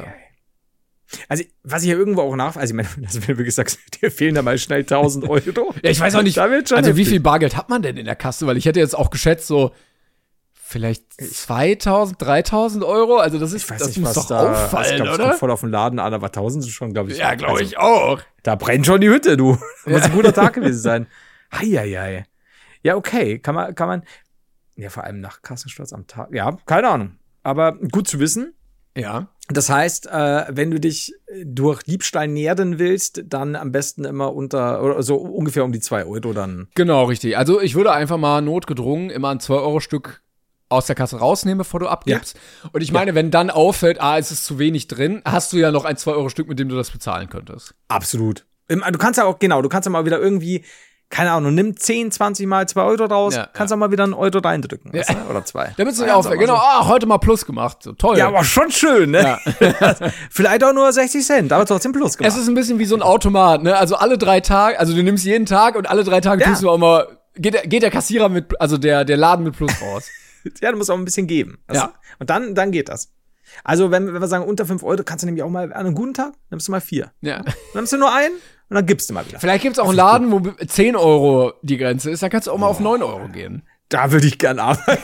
S2: Also, was ich ja irgendwo auch also ich meine, wenn du wirklich sagst, dir fehlen da mal schnell 1.000 €.
S1: Ja, ich weiß auch nicht, also wie viel Bargeld hat man denn in der Kasse? Weil ich hätte jetzt auch geschätzt, so vielleicht 2.000, 3.000 €. Also das muss doch auffallen,
S2: ich glaub,
S1: oder?
S2: Das kommt voll auf den Laden an, aber 1.000 ist schon, glaube ich.
S1: Ja, glaube ich auch.
S2: Da brennt schon die Hütte, du. Muss ein guter Tag gewesen sein. Heieiei. Ja, okay. Kann man, ja, vor allem nach Kassensturz am Tag. Ja, keine Ahnung. Aber gut zu wissen.
S1: Ja.
S2: Das heißt, wenn du dich durch Diebstahl nähren willst, dann am besten immer oder so ungefähr um die 2 € dann.
S1: Genau, richtig. Also ich würde einfach mal notgedrungen immer ein 2-€ aus der Kasse rausnehmen, bevor du abgibst. Ja. Und ich meine, wenn dann auffällt, es ist zu wenig drin, hast du ja noch ein 2-€ mit dem du das bezahlen könntest.
S2: Absolut. Du kannst ja mal wieder irgendwie, keine Ahnung, nimm 10, 20 mal 2 € raus, kannst auch mal wieder einen Euro reindrücken.
S1: Ja.
S2: Oder 2.
S1: Damit es nicht auffällt. Genau, heute mal Plus gemacht. So, toll.
S2: Ja, aber schon schön, ne? Ja. Vielleicht auch nur 60 Cent, aber trotzdem Plus gemacht.
S1: Es ist ein bisschen wie so ein Automat, ne? Also alle 3 Tage, also du nimmst jeden Tag und alle 3 Tage tust du auch mal, geht der Kassierer also der Laden mit Plus raus.
S2: Ja, du musst auch ein bisschen geben.
S1: Ja.
S2: Und dann geht das. Also, wenn wir sagen, unter 5 € kannst du nämlich auch mal an einem guten Tag, nimmst du mal 4.
S1: Ja.
S2: Dann nimmst du nur einen und dann gibst du mal wieder.
S1: Vielleicht gibt's auch einen Laden, wo 10 € die Grenze ist, dann kannst du auch mal auf 9 € gehen.
S2: Da würde ich gern arbeiten.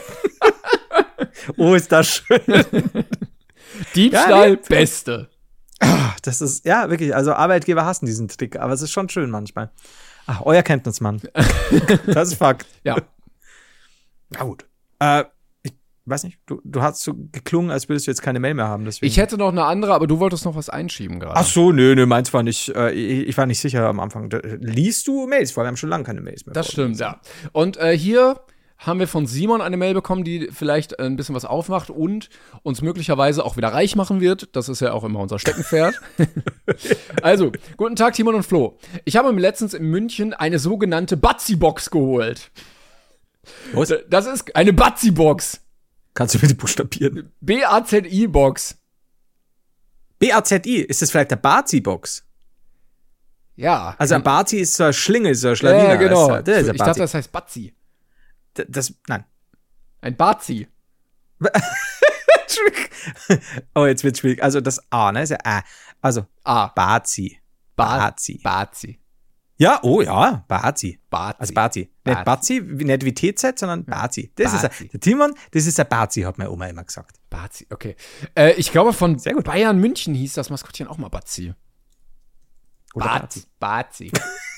S2: Oh, ist das schön.
S1: Diebstahl, Beste.
S2: Das ist, ja, wirklich, also Arbeitgeber hassen diesen Trick, aber es ist schon schön manchmal. Ach, euer Kenntnismann. Das ist Fakt.
S1: Ja.
S2: Na gut. Ich weiß nicht, du hast so geklungen, als würdest du jetzt keine Mail mehr haben. Deswegen.
S1: Ich hätte noch eine andere, aber du wolltest noch was einschieben gerade.
S2: Ach so, nö, meins war nicht. Ich war nicht sicher am Anfang. Liest du Mails? Vor allem, wir haben schon lange keine Mails mehr.
S1: Das stimmt, ja. Und hier haben wir von Simon eine Mail bekommen, die vielleicht ein bisschen was aufmacht und uns möglicherweise auch wieder reich machen wird. Das ist ja auch immer unser Steckenpferd. Also, guten Tag, Timon und Flo. Ich habe mir letztens in München eine sogenannte Batzi-Box geholt.
S2: Was?
S1: Das ist eine Batzi-Box.
S2: Kannst du bitte buchstabieren?
S1: B-A-Z-I-Box.
S2: B-A-Z-I, ist das vielleicht der Bazi-Box?
S1: Ja.
S2: Also ein Bazi ist so eine Schlinge, so eine Schlawiner.
S1: Ja, genau.
S2: Das ist
S1: Ich dachte, das heißt Batzi.
S2: Nein.
S1: Ein Bazi.
S2: Oh, jetzt wird's schwierig. Also das A, ne? Ist ja A. Also
S1: A.
S2: Bazi. Bazi.
S1: Bazi.
S2: Ja, oh ja, Bazi.
S1: Bazi.
S2: Also Bazi. Nicht Bazi, nicht wie TZ, sondern Bazi. Das
S1: Bazi.
S2: ist der Timon, das ist der Bazi, hat meine Oma immer gesagt.
S1: Bazi, okay. Ich glaube, von
S2: Sehr gut.
S1: Bayern München hieß das Maskottchen auch mal Bazi.
S2: Oder
S1: Bazi.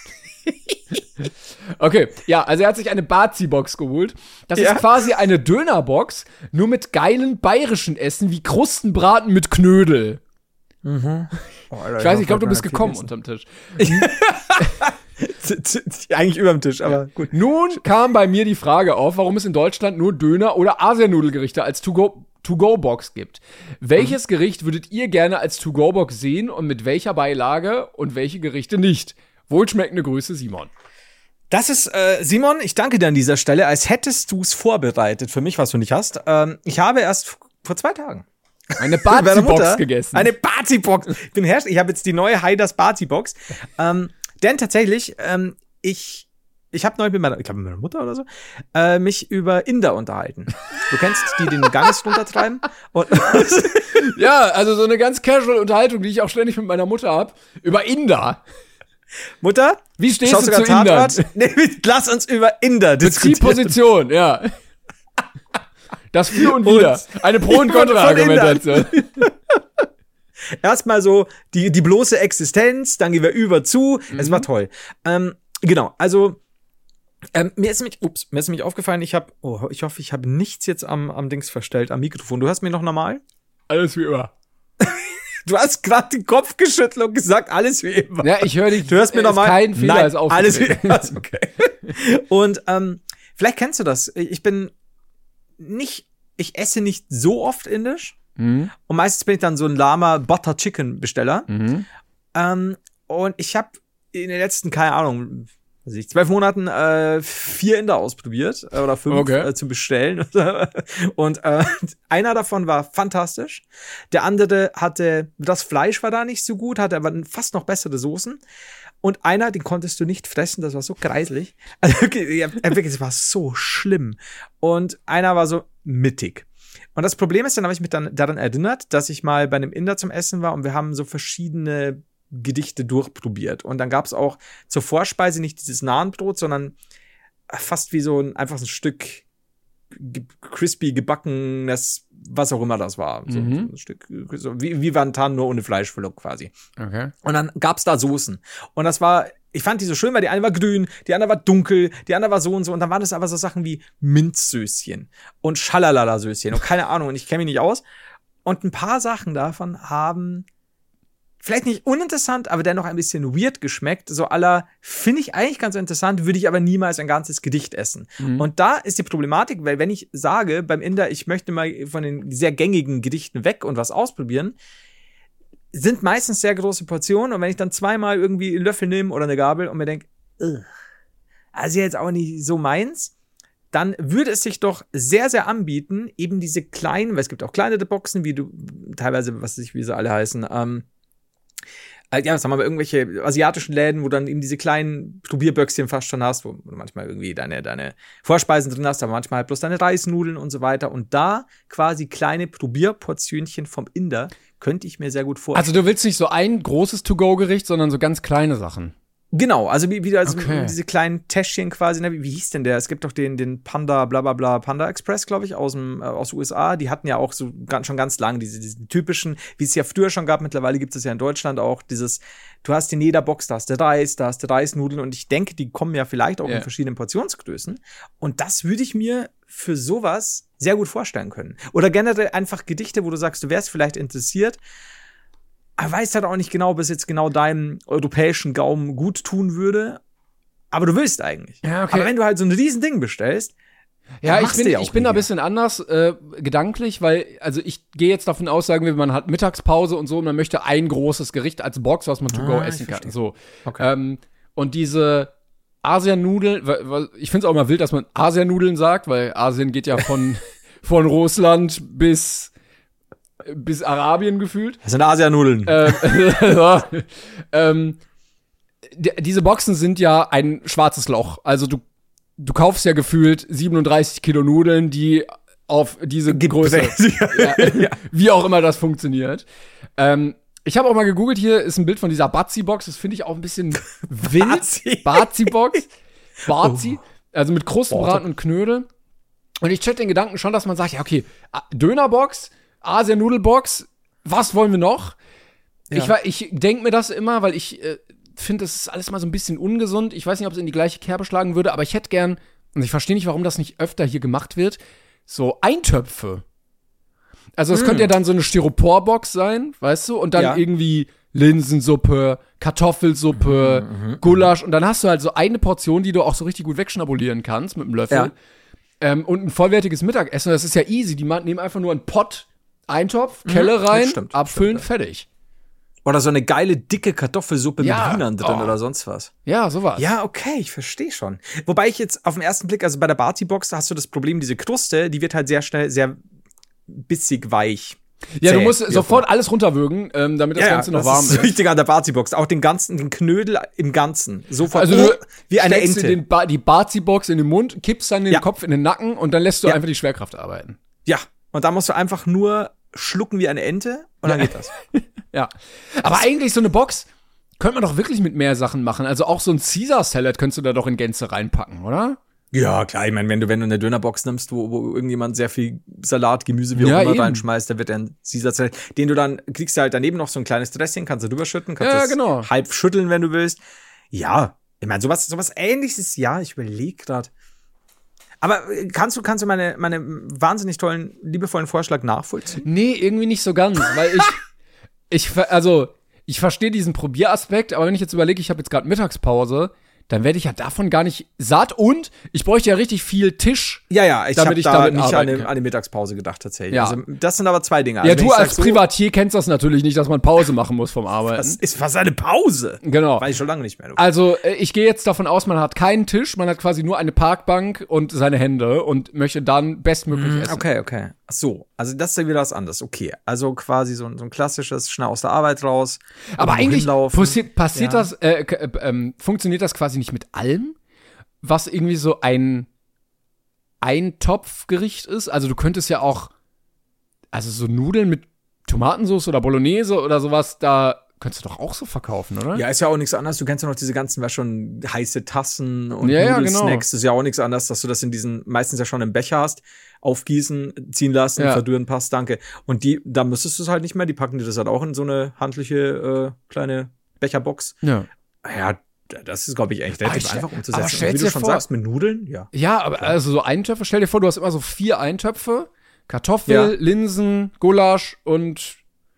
S1: Okay, ja, also er hat sich eine Bazi-Box geholt. Das ist quasi eine Dönerbox, nur mit geilen bayerischen Essen wie Krustenbraten mit Knödel.
S2: Oh, Alter,
S1: Ich weiß nicht, ich glaube, du bist gekommen unterm Tisch.
S2: Eigentlich überm Tisch, aber gut.
S1: Nun kam bei mir die Frage auf, warum es in Deutschland nur Döner- oder Asianudelgerichte als To-Go-Box gibt. Welches Gericht würdet ihr gerne als To-Go-Box sehen und mit welcher Beilage und welche Gerichte nicht? Wohlschmeckende Grüße, Simon.
S2: Das ist, Simon, ich danke dir an dieser Stelle, als hättest du es vorbereitet für mich, was du nicht hast. Ich habe erst vor 2 Tagen
S1: eine Bazi-Box gegessen.
S2: Eine Bazi-Box. Ich habe jetzt die neue Haiders Bazi-Box. Denn tatsächlich, ich habe neulich mit meiner Mutter oder so, mich über Inder unterhalten. Du kennst die den Ganges runtertreiben? Und
S1: Ja, also so eine ganz casual Unterhaltung, die ich auch ständig mit meiner Mutter habe, über Inder.
S2: Mutter,
S1: Wie stehst
S2: schaust
S1: du
S2: sogar
S1: zu Indern?
S2: Tatort? Nee, lass uns über Inder diskutieren.
S1: Beziehposition, ja. Das Für und Wider. Eine Pro- und Kontra-Argumentation.
S2: Erstmal so die bloße Existenz, dann gehen wir über zu. Es war toll. Genau, also mir ist nämlich aufgefallen, ich hoffe, ich habe nichts jetzt am Dings verstellt, am Mikrofon. Du hörst mir noch normal?
S1: Alles wie immer.
S2: Du hast gerade den Kopf geschüttelt und gesagt, alles wie immer.
S1: Ja, ich höre dich.
S2: Du hörst mir normal?
S1: Kein Fehler
S2: Nein,
S1: ist aufgetreten.
S2: alles wie immer. Okay. Und vielleicht kennst du das. Ich esse nicht so oft indisch. Und meistens bin ich dann so ein lahmer Butter Chicken Besteller. Und ich habe in den letzten, keine Ahnung, 12 Monaten 4 Inder ausprobiert oder 5 zu bestellen. Und einer davon war fantastisch. Der andere das Fleisch war da nicht so gut, hatte aber fast noch bessere Soßen. Und einer, den konntest du nicht fressen, das war so greiselig. Also wirklich, es war so schlimm. Und einer war so mittig. Und das Problem ist, dann habe ich mich dann daran erinnert, dass ich mal bei einem Inder zum Essen war und wir haben so verschiedene Gedichte durchprobiert. Und dann gab es auch zur Vorspeise nicht dieses Nahenbrot, sondern fast wie einfach so ein Stück crispy gebackenes, was auch immer das war. So ein Stück, so wie Wonton, nur ohne Fleischfüllung quasi.
S1: Okay.
S2: Und dann gab's da Soßen. Und ich fand die so schön, weil die eine war grün, die andere war dunkel, die andere war so und so. Und dann waren das aber so Sachen wie Minzsößchen und Schalalala-Sößchen und keine Ahnung. Und ich kenne mich nicht aus. Und ein paar Sachen davon haben vielleicht nicht uninteressant, aber dennoch ein bisschen weird geschmeckt. So finde ich eigentlich ganz interessant, würde ich aber niemals ein ganzes Gedicht essen. Und da ist die Problematik, weil wenn ich sage beim Inder, ich möchte mal von den sehr gängigen Gedichten weg und was ausprobieren, sind meistens sehr große Portionen. Und wenn ich dann zweimal irgendwie einen Löffel nehme oder eine Gabel und mir denke, also jetzt auch nicht so meins, dann würde es sich doch sehr, sehr anbieten, eben diese kleinen, weil es gibt auch kleinere Boxen, wie du teilweise, wie sie alle heißen, sagen wir mal, irgendwelche asiatischen Läden, wo dann eben diese kleinen Probierböckschen fast schon hast, wo du manchmal irgendwie deine Vorspeisen drin hast, aber manchmal halt bloß deine Reisnudeln und so weiter. Und da quasi kleine Probierportionchen vom Inder könnte ich mir sehr gut vorstellen.
S1: Also du willst nicht so ein großes To-Go-Gericht, sondern so ganz kleine Sachen.
S2: Genau, also wie also
S1: Okay.
S2: diese kleinen Täschchen quasi, ne? Wie hieß denn der? Es gibt doch den Panda, bla bla bla, Panda Express, glaube ich, aus USA. Die hatten ja auch so schon ganz lang diesen typischen, wie es ja früher schon gab, mittlerweile gibt es ja in Deutschland auch dieses, du hast in jeder Box, da hast du Reis, da hast du Reisnudeln und ich denke, die kommen ja vielleicht auch in verschiedenen Portionsgrößen. Und das würde ich mir für sowas sehr gut vorstellen können. Oder generell einfach Gedichte, wo du sagst, du wärst vielleicht interessiert, aber weiß halt auch nicht genau, ob es jetzt genau deinem europäischen Gaumen gut tun würde. Aber du willst eigentlich.
S1: Ja, okay.
S2: Aber wenn du halt so ein Riesending bestellst,
S1: Ja,
S2: dann
S1: ich
S2: machst du
S1: bin,
S2: ja auch
S1: ich bin da ein
S2: nie
S1: bisschen anders gedanklich, weil, also ich gehe jetzt davon aus, sagen wir, man hat Mittagspause und so und man möchte ein großes Gericht als Box, was man to go essen kann. So.
S2: Okay.
S1: Und diese Asianudeln, ich finde es auch mal wild, dass man Asianudeln sagt, weil Asien geht ja von Russland bis Arabien gefühlt.
S2: Das sind Asianudeln.
S1: Diese Boxen sind ja ein schwarzes Loch. Also du kaufst ja gefühlt 37 Kilo Nudeln, die auf diese Größe, wie auch immer das funktioniert. Ich habe auch mal gegoogelt, hier ist ein Bild von dieser Bazi-Box, das finde ich auch ein bisschen wild. Bazi-Box. Bazi. Also mit Krustenbraten und Knödel. Und ich check den Gedanken schon, dass man sagt, ja okay, Dönerbox, Asian-Nudelbox, was wollen wir noch?
S2: Ja.
S1: Ich denke mir das immer, weil ich finde, das ist alles mal so ein bisschen ungesund. Ich weiß nicht, ob es in die gleiche Kerbe schlagen würde, aber ich hätte gern, und ich verstehe nicht, warum das nicht öfter hier gemacht wird, so Eintöpfe. Also es könnte ja dann so eine Styroporbox sein, weißt du, und dann irgendwie Linsensuppe, Kartoffelsuppe, Gulasch und dann hast du halt so eine Portion, die du auch so richtig gut wegschnabulieren kannst mit einem Löffel. Ja. Und ein vollwertiges Mittagessen, das ist ja easy. Die nehmen einfach nur einen Pott, Eintopf, Kelle rein, abfüllen, fertig.
S2: Oder so eine geile, dicke Kartoffelsuppe mit Hühnern drin oder sonst was.
S1: Ja, sowas.
S2: Ja, okay, ich verstehe schon. Wobei ich jetzt auf den ersten Blick, also bei der Bazi-Box, da hast du das Problem, diese Kruste, die wird halt sehr schnell sehr bissig weich.
S1: Ja, du musst sofort alles runterwürgen, damit das Ganze noch warm ist.
S2: Das ist wichtig an der Bazi-Box. Auch den Knödel im Ganzen. Sofort
S1: also du
S2: wie eine
S1: steckst
S2: Ente.
S1: Die Bazi-Box in den Mund, kippst dann den Kopf in den Nacken und dann lässt du einfach die Schwerkraft arbeiten.
S2: Ja, und da musst du einfach nur schlucken wie eine Ente und dann geht das.
S1: Ja. Aber eigentlich so eine Box könnte man doch wirklich mit mehr Sachen machen. Also auch so ein Caesar Salad könntest du da doch in Gänze reinpacken, oder?
S2: Ja, klar, ich meine, wenn du eine Dönerbox nimmst, wo irgendjemand sehr viel Salat, Gemüse, wie auch immer reinschmeißt, da wird ein Caesar Salad, den du dann, kriegst du halt daneben noch so ein kleines Dressing, kannst du drüber schütten, kannst das halb schütteln, wenn du willst. Ja, ich meine, sowas Ähnliches, ja, ich überlege gerade. Aber kannst du meine wahnsinnig tollen, liebevollen Vorschlag nachvollziehen?
S1: Nee, irgendwie nicht so ganz, weil ich verstehe diesen Probieraspekt, aber wenn ich jetzt überlege, ich habe jetzt gerade Mittagspause, dann werde ich ja davon gar nicht satt und ich bräuchte ja richtig viel Tisch.
S2: Ja, ich habe da nicht an
S1: kann.
S2: die Mittagspause gedacht tatsächlich.
S1: Ja.
S2: Also, das sind aber zwei Dinge.
S1: Also,
S2: ja,
S1: du als Privatier kennst das natürlich nicht, dass man Pause machen muss vom Arbeiten.
S2: Das ist fast eine Pause.
S1: Genau.
S2: Weiß ich schon lange nicht mehr.
S1: Also, ich gehe jetzt davon aus, man hat keinen Tisch, man hat quasi nur eine Parkbank und seine Hände und möchte dann bestmöglich essen.
S2: Okay. Ach so, also das ist ja wieder was anderes. Okay, also quasi so ein klassisches, schnell aus der Arbeit raus.
S1: Aber eigentlich passiert
S2: Ja.
S1: das, funktioniert das quasi nicht mit allem, was irgendwie so ein Eintopfgericht ist. Also du könntest ja auch, also so Nudeln mit Tomatensauce oder Bolognese oder sowas, da könntest du doch auch so verkaufen, oder?
S2: Ja, ist ja auch nichts anderes. Du kennst ja noch diese ganzen, was schon heiße Tassen und
S1: Ja,
S2: Nudelsnacks. Ist ja auch nichts anderes, dass du das in diesen, meistens ja schon im Becher hast, aufgießen, ziehen lassen, verdüren, passt, danke. Und da müsstest du es halt nicht mehr. Die packen dir das halt auch in so eine handliche kleine Becherbox.
S1: Ja.
S2: Ja, das ist, glaube ich, echt relativ einfach umzusetzen.
S1: Aber
S2: Und
S1: stell's
S2: wie du
S1: dir
S2: schon
S1: vor,
S2: sagst, mit Nudeln, ja.
S1: Ja, aber also so Eintöpfe, stell dir vor, du hast immer so 4 Eintöpfe, Kartoffel, Linsen, Gulasch und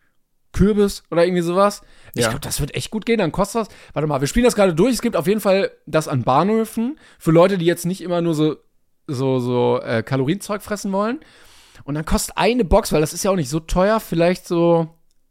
S1: Kürbis oder irgendwie sowas. Ich glaube, das wird echt gut gehen. Dann kostet das, warte mal, wir spielen das gerade durch. Es gibt auf jeden Fall das an Bahnhöfen für Leute, die jetzt nicht immer nur so Kalorienzeug fressen wollen. Und dann kostet eine Box, weil das ist ja auch nicht so teuer, vielleicht so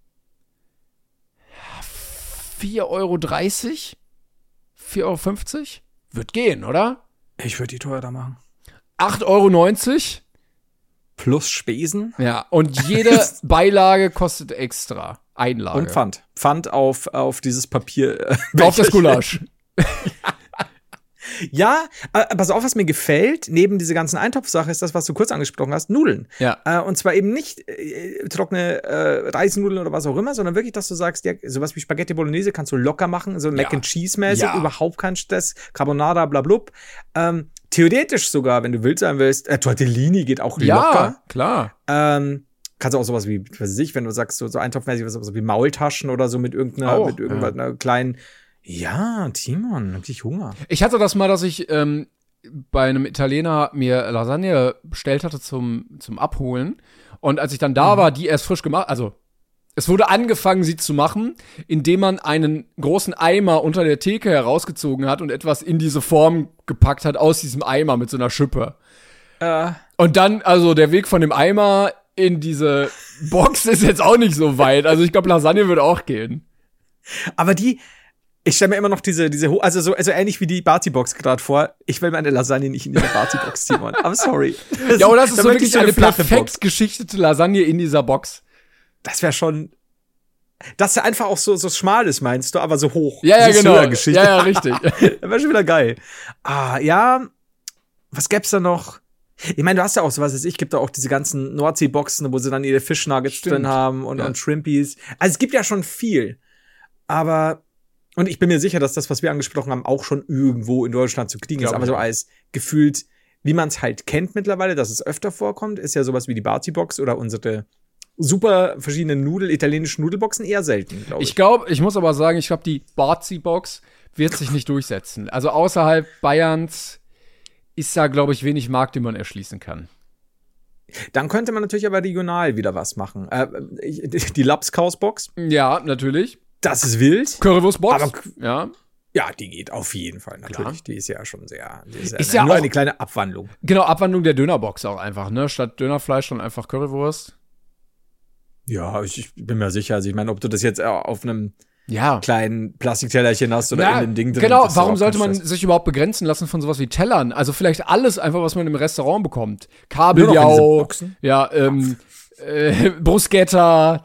S1: 4,30 Euro, 4,50 Euro. Wird gehen, oder?
S2: Ich würde die teurer machen.
S1: 8,90 Euro.
S2: Plus Spesen.
S1: Ja, und jede Beilage kostet extra. Einlage.
S2: Und Pfand. Pfand auf dieses Papier.
S1: Auf das Gulasch.
S2: Ja, pass auf, was mir gefällt, neben dieser ganzen Eintopfsache, ist das, was du kurz angesprochen hast, Nudeln.
S1: Ja.
S2: Und zwar eben nicht trockene Reisnudeln oder was auch immer, sondern wirklich, dass du sagst, ja, sowas wie Spaghetti Bolognese kannst du locker machen, so Mac and Cheese-mäßig, überhaupt kein Stress, Carbonara, blablub. Theoretisch sogar, wenn du wild sein willst, Tortellini geht auch locker.
S1: Ja, klar.
S2: Kannst du auch sowas wie, was weiß ich, wenn du sagst, so eintopfmäßig, so wie Maultaschen oder so mit irgendeiner kleinen. Ja, Timon, wirklich Hunger.
S1: Ich hatte das mal, dass ich bei einem Italiener mir Lasagne bestellt hatte zum Abholen. Und als ich dann da war, die erst frisch gemacht, also es wurde angefangen, sie zu machen, indem man einen großen Eimer unter der Theke herausgezogen hat und etwas in diese Form gepackt hat aus diesem Eimer mit so einer Schippe. Und dann, also der Weg von dem Eimer in diese Box ist jetzt auch nicht so weit. Also ich glaube, Lasagne würde auch gehen.
S2: Aber ich stelle mir immer noch diese also so ähnlich wie die Barty-Box gerade vor. Ich will meine Lasagne nicht in dieser Barty-Box, Timon. I'm sorry.
S1: Ja, und das ist so wirklich eine
S2: flache
S1: perfekt geschichtete Lasagne in dieser Box.
S2: Das wäre schon, dass er einfach auch so schmal ist, meinst du, aber so hoch.
S1: Ja, genau.
S2: Ja,
S1: richtig.
S2: Das wäre schon wieder geil. Ja, was gäb's da noch? Ich meine, du hast ja auch sowas, ich gibt da auch diese ganzen Nordsee-Boxen, wo sie dann ihre Fischnuggets drin haben und Shrimpies. Also es gibt ja schon viel. Aber, und ich bin mir sicher, dass das, was wir angesprochen haben, auch schon irgendwo in Deutschland zu kriegen ist. Aber so als gefühlt, wie man es halt kennt mittlerweile, dass es öfter vorkommt, ist ja sowas wie die Barty-Box oder unsere super verschiedenen italienischen Nudelboxen eher selten, glaube ich.
S1: Ich muss aber sagen, ich glaube, die Barty-Box wird sich nicht durchsetzen. Also außerhalb Bayerns ist da, glaube ich, wenig Markt, den man erschließen kann.
S2: Dann könnte man natürlich aber regional wieder was machen. Die Lapskaus-Box.
S1: Ja, natürlich.
S2: Das ist wild.
S1: Currywurst-Box.
S2: Aber,
S1: ja.
S2: Ja, die geht auf jeden Fall, natürlich.
S1: Klar.
S2: Die ist ja schon sehr,
S1: ist ja
S2: nur
S1: auch
S2: eine kleine Abwandlung.
S1: Genau, Abwandlung der Dönerbox auch einfach, ne? Statt Dönerfleisch dann einfach Currywurst.
S2: Ja, ich bin mir sicher. Also ich meine, ob du das jetzt auf einem
S1: ja.
S2: kleinen Plastiktellerchen hast oder in dem Ding drin.
S1: Genau, warum sollte man sich überhaupt begrenzen lassen von sowas wie Tellern? Also vielleicht alles einfach, was man im Restaurant bekommt. Kabeljau, ja, Bruschetta,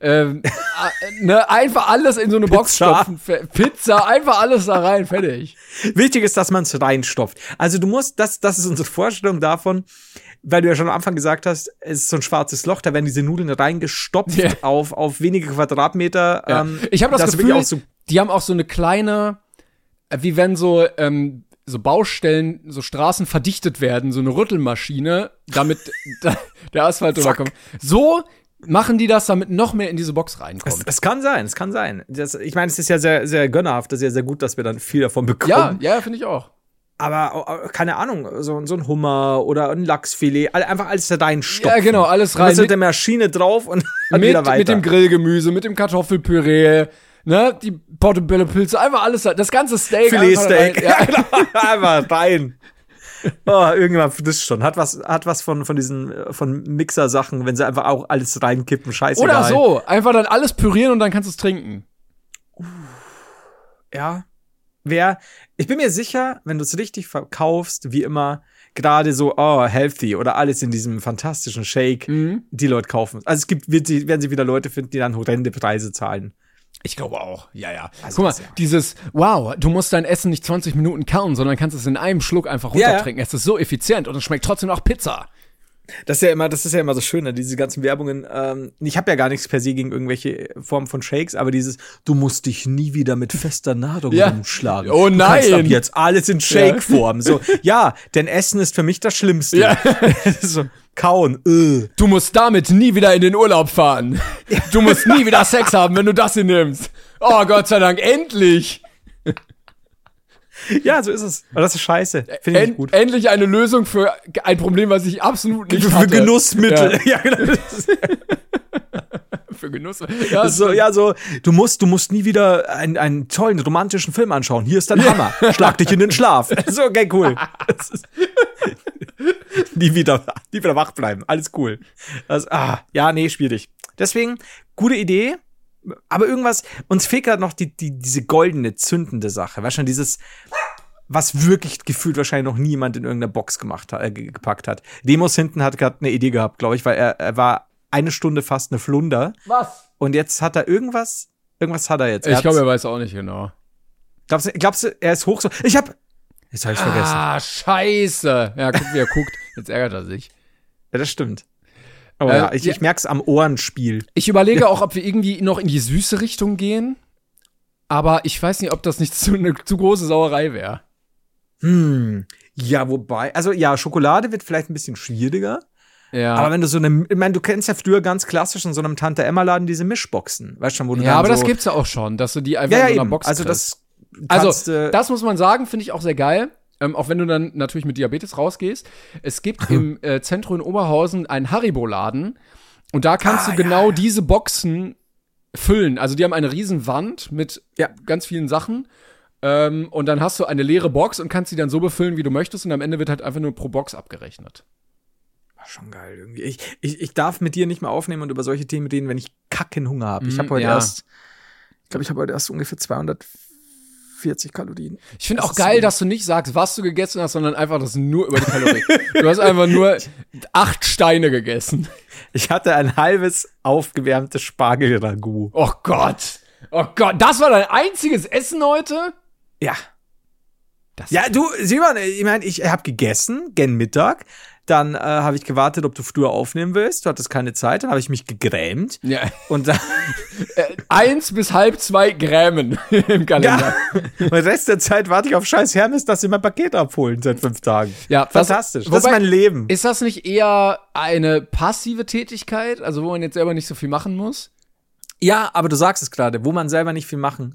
S1: ne, einfach alles in so eine Box stopfen. Pizza, einfach alles da rein, fertig.
S2: Wichtig ist, dass man es reinstopft. Also du musst, das ist unsere Vorstellung weil du ja schon am Anfang gesagt hast, es ist so ein schwarzes Loch, da werden diese Nudeln reingestopft auf wenige Quadratmeter.
S1: Ja. Ich habe das Gefühl, die haben auch so eine kleine, wie wenn so Baustellen, so Straßen verdichtet werden, so eine Rüttelmaschine, damit der Asphalt drüber kommt. So machen die das, damit noch mehr in diese Box reinkommt.
S2: Es kann sein. Ich meine, es ist ja sehr, sehr gönnerhaft, das ist ja sehr gut, dass wir dann viel davon bekommen.
S1: Ja, finde ich auch.
S2: Aber, keine Ahnung, so ein Hummer oder ein Lachsfilet, einfach alles da reinstopfen.
S1: Ja, genau, alles rein.
S2: Mit der Maschine drauf und wieder weiter.
S1: Mit dem Grillgemüse, mit dem Kartoffelpüree, ne, die Portobello-Pilze, einfach alles, das ganze Steak.
S2: Filetsteak. Ja, genau, einfach rein. Oh, irgendjemand frisst schon. Hat was von diesen, von Mixer-Sachen, wenn sie einfach auch alles reinkippen, scheißegal.
S1: Oder so, einfach dann alles pürieren und dann kannst du es trinken.
S2: Ja. Ich bin mir sicher, wenn du es richtig verkaufst, wie immer, gerade so, healthy oder alles in diesem fantastischen Shake, die Leute kaufen. Also werden sie wieder Leute finden, die dann horrende Preise zahlen.
S1: Ich glaube auch, ja.
S2: Also
S1: guck mal, dieses, wow, du musst dein Essen nicht 20 Minuten kauen, sondern kannst es in einem Schluck einfach runtertrinken. Es ist so effizient und es schmeckt trotzdem nach Pizza. Das ist ja immer so schön, ne? Diese ganzen Werbungen. Ich habe ja gar nichts per se gegen irgendwelche Formen von Shakes, aber du musst dich nie wieder mit fester Nahrung rumschlagen. Oh nein!
S2: Du kannst ab jetzt alles in Shake-Form. So, ja, denn Essen ist für mich das Schlimmste.
S1: Ja.
S2: So, kauen.
S1: Du musst damit nie wieder in den Urlaub fahren. Du musst nie wieder Sex haben, wenn du das hier nimmst. Oh, Gott sei Dank, endlich!
S2: Ja, so ist es. Aber das ist scheiße. Finde ich nicht gut.
S1: Endlich eine Lösung für ein Problem, was ich absolut nicht hatte.
S2: Für Genussmittel. Ja, genau.
S1: Für Genuss.
S2: So, du musst nie wieder einen tollen romantischen Film anschauen. Hier ist dein Hammer. Schlag dich in den Schlaf. So, okay, cool. Nie wieder wach bleiben. Alles cool. Schwierig. Deswegen, gute Idee. Aber irgendwas, uns fehlt gerade noch diese goldene, zündende Sache. Weißt du, dieses, was wirklich gefühlt wahrscheinlich noch niemand in irgendeiner Box gepackt hat. Demos hinten hat gerade eine Idee gehabt, glaube ich, weil er war eine Stunde fast eine Flunder.
S1: Was?
S2: Und jetzt hat er irgendwas hat er jetzt.
S1: Ich glaube, er weiß auch nicht genau.
S2: Glaubst du, er ist hoch so, Jetzt habe ich vergessen.
S1: Ah, scheiße. Ja, guck, wie er guckt. Jetzt ärgert er sich.
S2: Ja, das stimmt. Aber ja, ich merke es am Ohrenspiel.
S1: Ich überlege auch, ob wir irgendwie noch in die süße Richtung gehen. Aber ich weiß nicht, ob das nicht eine zu große Sauerei wäre.
S2: Ja, wobei, also ja, Schokolade wird vielleicht ein bisschen schwieriger.
S1: Ja.
S2: Aber wenn du ich meine, du kennst ja früher ganz klassisch in so einem Tante-Emma-Laden diese Mischboxen. Weißt du schon, wo du
S1: ja,
S2: dann
S1: aber
S2: so
S1: das gibt's ja auch schon, dass du die einfach
S2: ja,
S1: in so einer
S2: eben.
S1: Box
S2: Also
S1: kriegst.
S2: das
S1: muss man sagen, finde ich auch sehr geil. Auch wenn du dann natürlich mit Diabetes rausgehst. Es gibt im Zentrum in Oberhausen einen Haribo-Laden. Und da kannst du genau diese Boxen füllen. Also die haben eine riesen Wand mit ganz vielen Sachen. Und dann hast du eine leere Box und kannst sie dann so befüllen, wie du möchtest. Und am Ende wird halt einfach nur pro Box abgerechnet.
S2: Schon geil irgendwie. Ich darf mit dir nicht mehr aufnehmen und über solche Themen reden, wenn ich kacken Hunger habe. Ich habe heute erst ungefähr 240 Kalorien.
S1: Ich finde auch geil, dass du nicht sagst, was du gegessen hast, sondern einfach das nur über die Kalorien. Du hast einfach nur 8 Steine gegessen.
S2: Ich hatte ein halbes aufgewärmtes Spargel-Ragout.
S1: Oh Gott, das war dein einziges Essen heute?
S2: Ja. Du, Simon, ich meine, ich habe gegessen, gen Mittag. Dann habe ich gewartet, ob du früher aufnehmen willst. Du hattest keine Zeit. Dann habe ich mich gegrämt.
S1: Ja.
S2: Und dann
S1: 1 bis halb 2 Grämen im Kalender.
S2: Ja. Und den Rest der Zeit warte ich auf scheiß Hermes, dass sie mein Paket abholen seit 5 Tagen.
S1: Ja,
S2: fantastisch. Das ist mein Leben.
S1: Ist das nicht eher eine passive Tätigkeit? Also wo man jetzt selber nicht so viel machen muss?
S2: Ja, aber du sagst es gerade, wo man selber nicht viel machen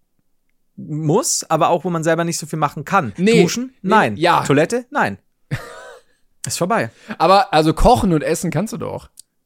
S2: muss, aber auch wo man selber nicht so viel machen kann.
S1: Nee.
S2: Duschen? Nein.
S1: Ja.
S2: Toilette? Nein. Ist vorbei.
S1: Aber also kochen und essen kannst du doch.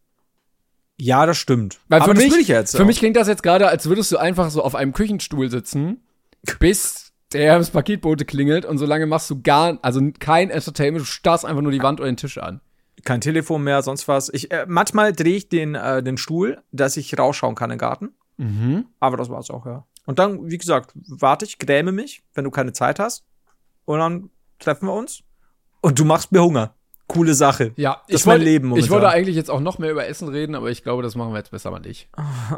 S2: Ja, das stimmt.
S1: Weil
S2: aber
S1: für
S2: das
S1: mich,
S2: will ich jetzt
S1: für
S2: auch.
S1: mich klingt das jetzt gerade, als würdest du einfach so auf einem Küchenstuhl sitzen, bis der Paketbote klingelt und solange machst du kein Entertainment, du starrst einfach nur die Wand oder den Tisch an.
S2: Kein Telefon mehr, sonst was. Manchmal drehe ich den Stuhl, dass ich rausschauen kann im Garten.
S1: Mhm.
S2: Aber das war's auch, ja. Und dann, wie gesagt, warte ich, gräme mich, wenn du keine Zeit hast. Und dann treffen wir uns. Und du machst mir Hunger. Coole Sache.
S1: Ja,
S2: das ist mein Leben momentan.
S1: Ich wollte eigentlich jetzt auch noch mehr über Essen reden, aber ich glaube, das machen wir jetzt besser mal nicht.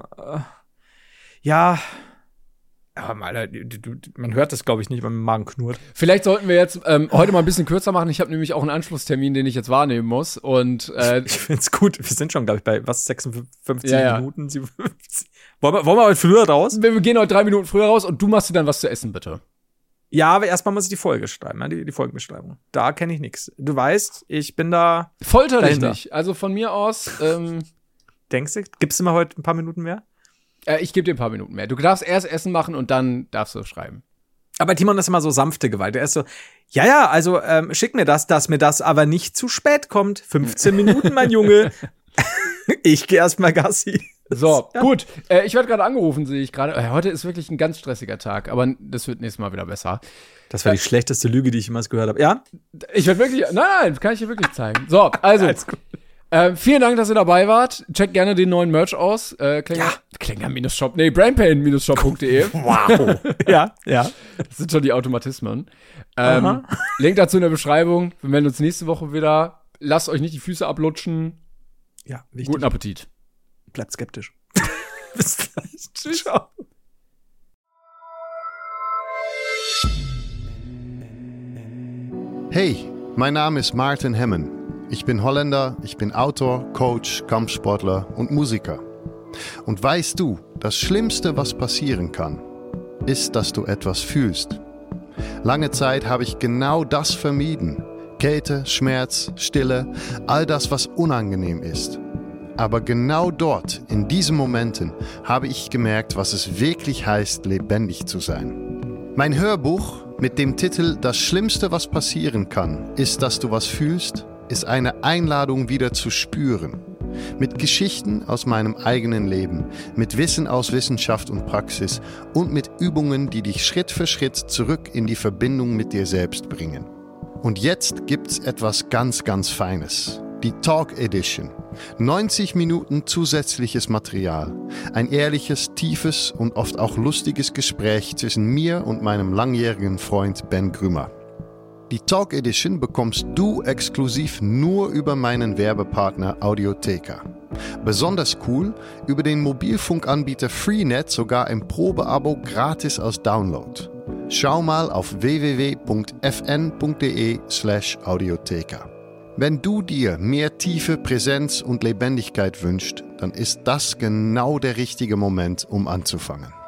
S2: Ja. Aber man hört das, glaube ich, nicht, wenn mein Magen knurrt.
S1: Vielleicht sollten wir jetzt heute mal ein bisschen kürzer machen. Ich habe nämlich auch einen Anschlusstermin, den ich jetzt wahrnehmen muss. Und
S2: ich find's gut. Wir sind schon, glaube ich, bei 56
S1: ja.
S2: Minuten, 57. Wollen wir heute früher raus?
S1: Wir gehen heute 3 Minuten früher raus und du machst dir dann was zu essen, bitte.
S2: Ja, aber erstmal muss ich die Folge schreiben, ja, die Folgenbeschreibung. Da kenne ich nichts. Du weißt, ich bin da.
S1: Folter dich nicht. Also von mir aus.
S2: Denkst du? Gibst du mir heute ein paar Minuten mehr?
S1: Ich gebe dir ein paar Minuten mehr. Du darfst erst Essen machen und dann darfst du schreiben.
S2: Aber Timon ist immer so sanfte Gewalt. Er ist so, also schick mir das, dass mir das aber nicht zu spät kommt. 15 Minuten, mein Junge. Ich gehe erstmal Gassi.
S1: So, gut. Ich werde gerade angerufen, sehe ich gerade. Heute ist wirklich ein ganz stressiger Tag, aber das wird nächstes Mal wieder besser.
S2: Das war die schlechteste Lüge, die ich jemals gehört habe. Ja?
S1: Ich werde wirklich, nein, kann ich dir wirklich zeigen. So, also, vielen Dank, dass ihr dabei wart. Checkt gerne den neuen Merch aus. Klinger-Shop, brainpain-shop.de.
S2: Wow. Ja.
S1: Das sind schon die Automatismen. Link dazu in der Beschreibung. Wir melden uns nächste Woche wieder. Lasst euch nicht die Füße ablutschen.
S2: Ja, wichtig.
S1: Guten Appetit.
S2: Bleibt skeptisch. Bis gleich. Tschüss. Ciao.
S4: Hey, mein Name ist Maarten Hemmen. Ich bin Holländer, ich bin Autor, Coach, Kampfsportler und Musiker. Und weißt du, das Schlimmste, was passieren kann, ist, dass du etwas fühlst. Lange Zeit habe ich genau das vermieden. Kälte, Schmerz, Stille, all das, was unangenehm ist. Aber genau dort, in diesen Momenten, habe ich gemerkt, was es wirklich heißt, lebendig zu sein. Mein Hörbuch mit dem Titel Das Schlimmste, was passieren kann, ist, dass du was fühlst, ist eine Einladung, wieder zu spüren. Mit Geschichten aus meinem eigenen Leben, mit Wissen aus Wissenschaft und Praxis und mit Übungen, die dich Schritt für Schritt zurück in die Verbindung mit dir selbst bringen. Und jetzt gibt's etwas ganz, ganz Feines. Die Talk Edition. 90 Minuten zusätzliches Material. Ein ehrliches, tiefes und oft auch lustiges Gespräch zwischen mir und meinem langjährigen Freund Ben Grümmer. Die Talk Edition bekommst du exklusiv nur über meinen Werbepartner Audiotheka. Besonders cool, über den Mobilfunkanbieter Freenet sogar ein Probeabo gratis als Download. Schau mal auf www.fn.de/Audiotheka. Wenn du dir mehr tiefe Präsenz und Lebendigkeit wünschst, dann ist das genau der richtige Moment, um anzufangen.